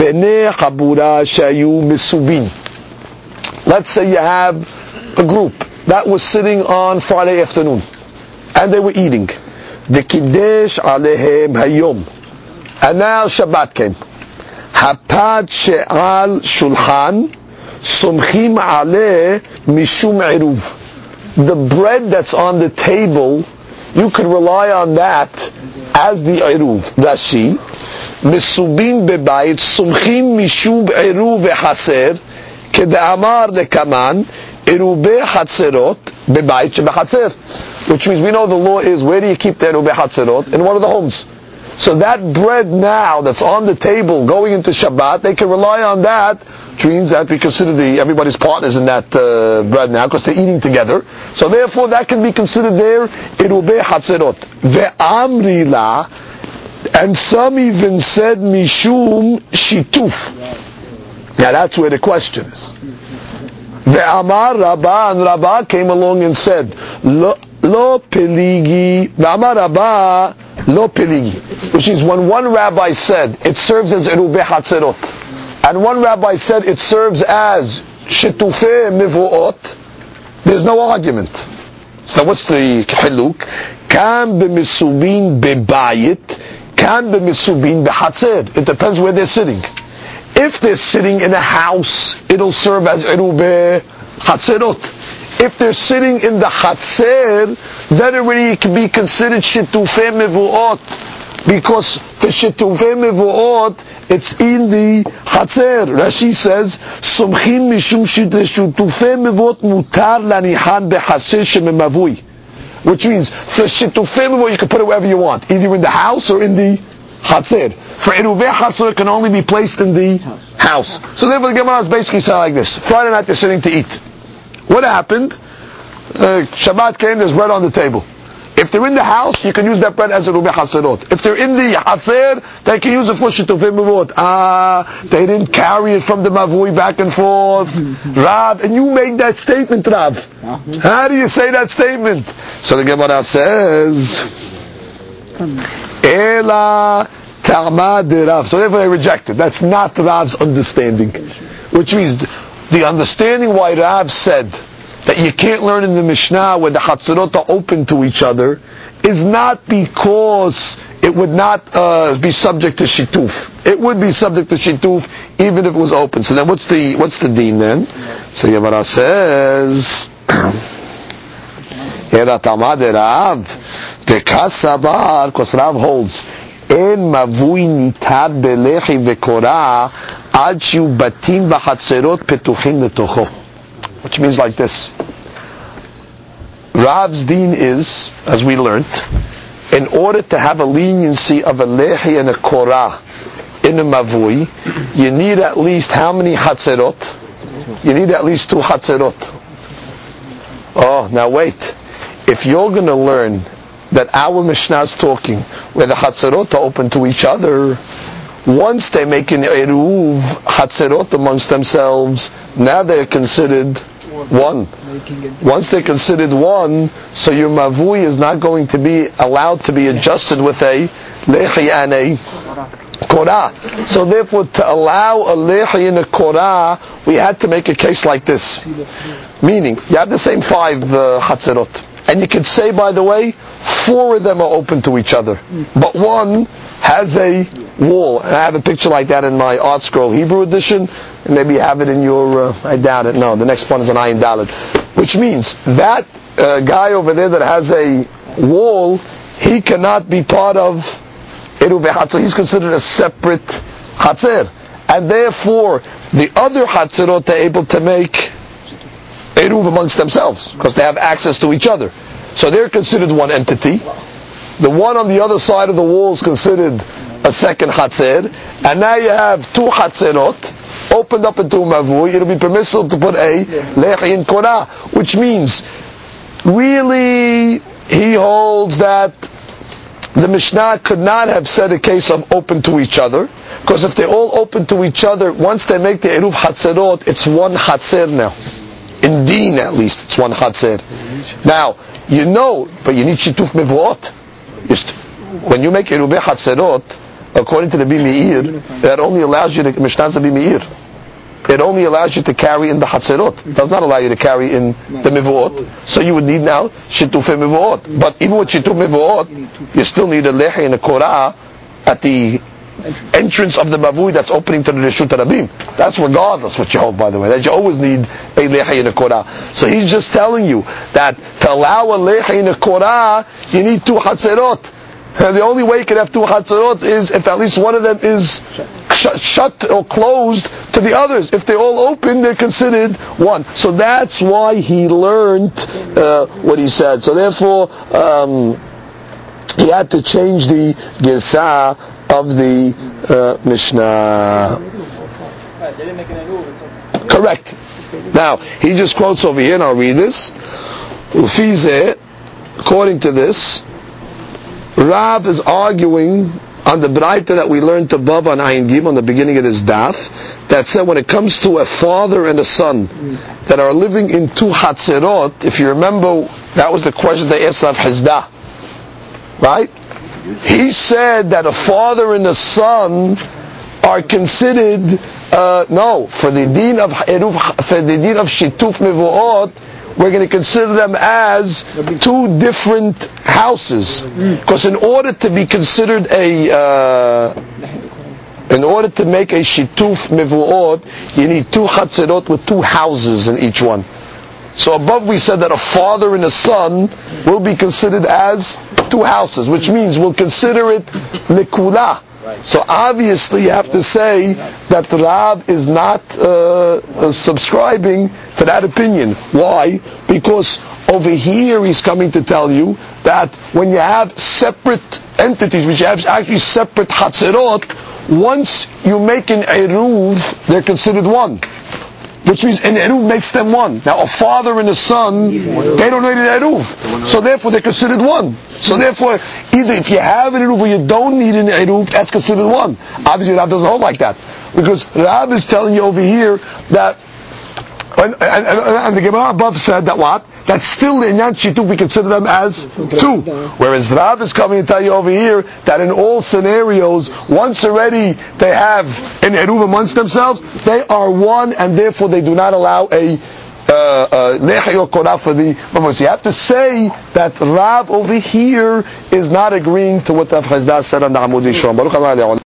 Speaker 1: Let's say you have a group that was sitting on Friday afternoon and they were eating. V'kidesh alehem hayom. And now Shabbat came. Hapad she'al shulchan sumchim aleh mishum eruv. The bread that's on the table, you could rely on that as the eruv. Rashi, mesubim bebayit sumchim mishum eruv v'chaser keda'amar lekaman erube chaserot bebayit shebechaser. Which means we know the law is, where do you keep the erube chaserot? In one of the homes. So that bread now that's on the table going into Shabbat, they can rely on that, which means that we consider everybody's partners in that bread now because they're eating together. So therefore that can be considered their irube hatzerot. Ve'amri la, and some even said mishum shituf. Now that's where the question is. Ve'amar Rabba, and Rabba came along and said, lo peligi, ve'amar Rabba, lo peligi, which is when one rabbi said it serves as erube hatzerot, and one rabbi said it serves as shitufei mivuot, there's no argument. So what's the hiluk? Kan b'misubin bebayit, kan b'misubin behatzer. It depends where they're sitting. If they're sitting in a house, it'll serve as erube hatzerot. If they're sitting in the Hatzer, then already it can be considered Shitufei Mevuot. Because the Shitufei Mevuot, it's in the Hatzer. Rashi says, Sumchim Mishum Shitufei Mevuot Mutar Lanihan Behaser Shememavui. Which means, for Shitufei Mevuot, you can put it wherever you want. Either in the house or in the Hatzer. For Eruvei Hatzer, it can only be placed in the house. So therefore the Gemara is basically saying like this. Friday night they're sitting to eat. What happened? Shabbat came, there's bread on the table. If they're in the house, you can use that bread as a Rubei Hatzerot. If they're in the Hatzer, they can use it for Shitufei Mevot. They didn't carry it from the Mavui back and forth. Rav, and you made that statement, Rav. How do you say that statement? So the Gemara says, Ela Ta'ama de Rav. So therefore they rejected. That's not Rav's understanding. Which means the understanding why Rav said that you can't learn in the Mishnah when the Hatzirot are open to each other is not because it would not be subject to Shituf. It would be subject to Shituf even if it was open. So then what's the deen then? So Yavara says Era Ta'ama de Rav Tekasabar, because Rav holds En mavui nitar belechi vekora ad shiu batim v'hatzerot petuchim letocho. Which means like this. Rav's deen is, as we learnt, in order to have a leniency of a lehi and a korah in a mavui, you need at least how many hatzerot? You need at least 2 hatzerot. Oh, now wait. If you're going to learn that our Mishnah is talking where the Hatzerot are open to each other, once they make an Eruv Hatzerot amongst themselves, now they're considered one. Once they're considered one, so your Mavui is not going to be allowed to be adjusted with a Lechi and a Korah. So therefore, to allow a Lechi and a Korah, we had to make a case like this. Meaning, you have the same 5 Hatzerot. And you could say, by the way, 4 of them are open to each other. But one has a wall. And I have a picture like that in my Art Scroll Hebrew edition. And maybe you have it in your, I doubt it. No, the next one is an Ayin Dalet. Which means that guy over there that has a wall, he cannot be part of Eruv Hatzer. He's considered a separate Hatzer. And therefore, the other Hatzerot are able to make Eruv amongst themselves, because they have access to each other. So they're considered one entity. The one on the other side of the wall is considered a second Hatzer, and now you have 2 Hatzerot opened up into a Mavui. It'll be permissible to put a Lechi in Korah, which means, really, he holds that the Mishnah could not have said a case of open to each other, because if they're all open to each other, once they make the Eruv Hatzerot, it's one Hatzer now. In Deen, at least, it's one Hatzer. Now, you know, but you need Shituf Mevuot. When you make Erubei Hatzerot, according to the Bimeir, that only allows you to, Mishnah's the Bimeir. It only allows you to carry in the Hatzerot. It does not allow you to carry in the Mevuot. So you would need now Shituf Mevuot. But even with Shituf Mevuot, you still need a Lehi and a Korah at the entrance of the Mavui that's opening to the Reshut Rabim. That's regardless what you hold, by the way. That you always need a Lehi and a Korah. So he's just telling you that to allow a Lehi and a Korah, you need 2 Hatzerot. And the only way you can have 2 Hatzerot is if at least one of them is shut or closed to the others. If they're all open, they're considered one. So that's why he learned what he said. So therefore, he had to change the Girsah of the Mishnah. Correct. Now, he just quotes over here, and I'll read this. Ufizeh, according to this, Rav is arguing on the Braita that we learned above on Ayin Gim, on the beginning of this daf, that said when it comes to a father and a son that are living in 2 Hatzerot, if you remember, that was the question they asked of Hizdah. Right? He said that a father and a son are considered for the deen of Shituf Mevuot, we're going to consider them as 2 different houses. Because in order to be considered in order to make a Shituf Mevuot, you need 2 Hatzerot with 2 houses in each one. So above we said that a father and a son will be considered as 2 houses, which means we'll consider it Lekula. So obviously you have to say that the Rab is not subscribing to that opinion. Why? Because over here he's coming to tell you that when you have separate entities, which you have actually separate Hatzerot, once you make an Eruv, they're considered one. Which means an Eruv makes them one. Now a father and a son, they don't need an Eruv. So therefore they're considered one. So therefore, either if you have an Eruv or you don't need an Eruv, that's considered one. Obviously Rav doesn't hold like that. Because Rav is telling you over here that, and the Gemara above said that what? that's still the Inyan Shituf, we consider them as two. Whereas Rav is coming to tell you over here that in all scenarios, once already they have an Eruv amongst themselves, they are one, and therefore they do not allow a Lehi or Korah for the Mamos. You have to say that Rav over here is not agreeing to what Rav Chazda said on the Amud Yishon.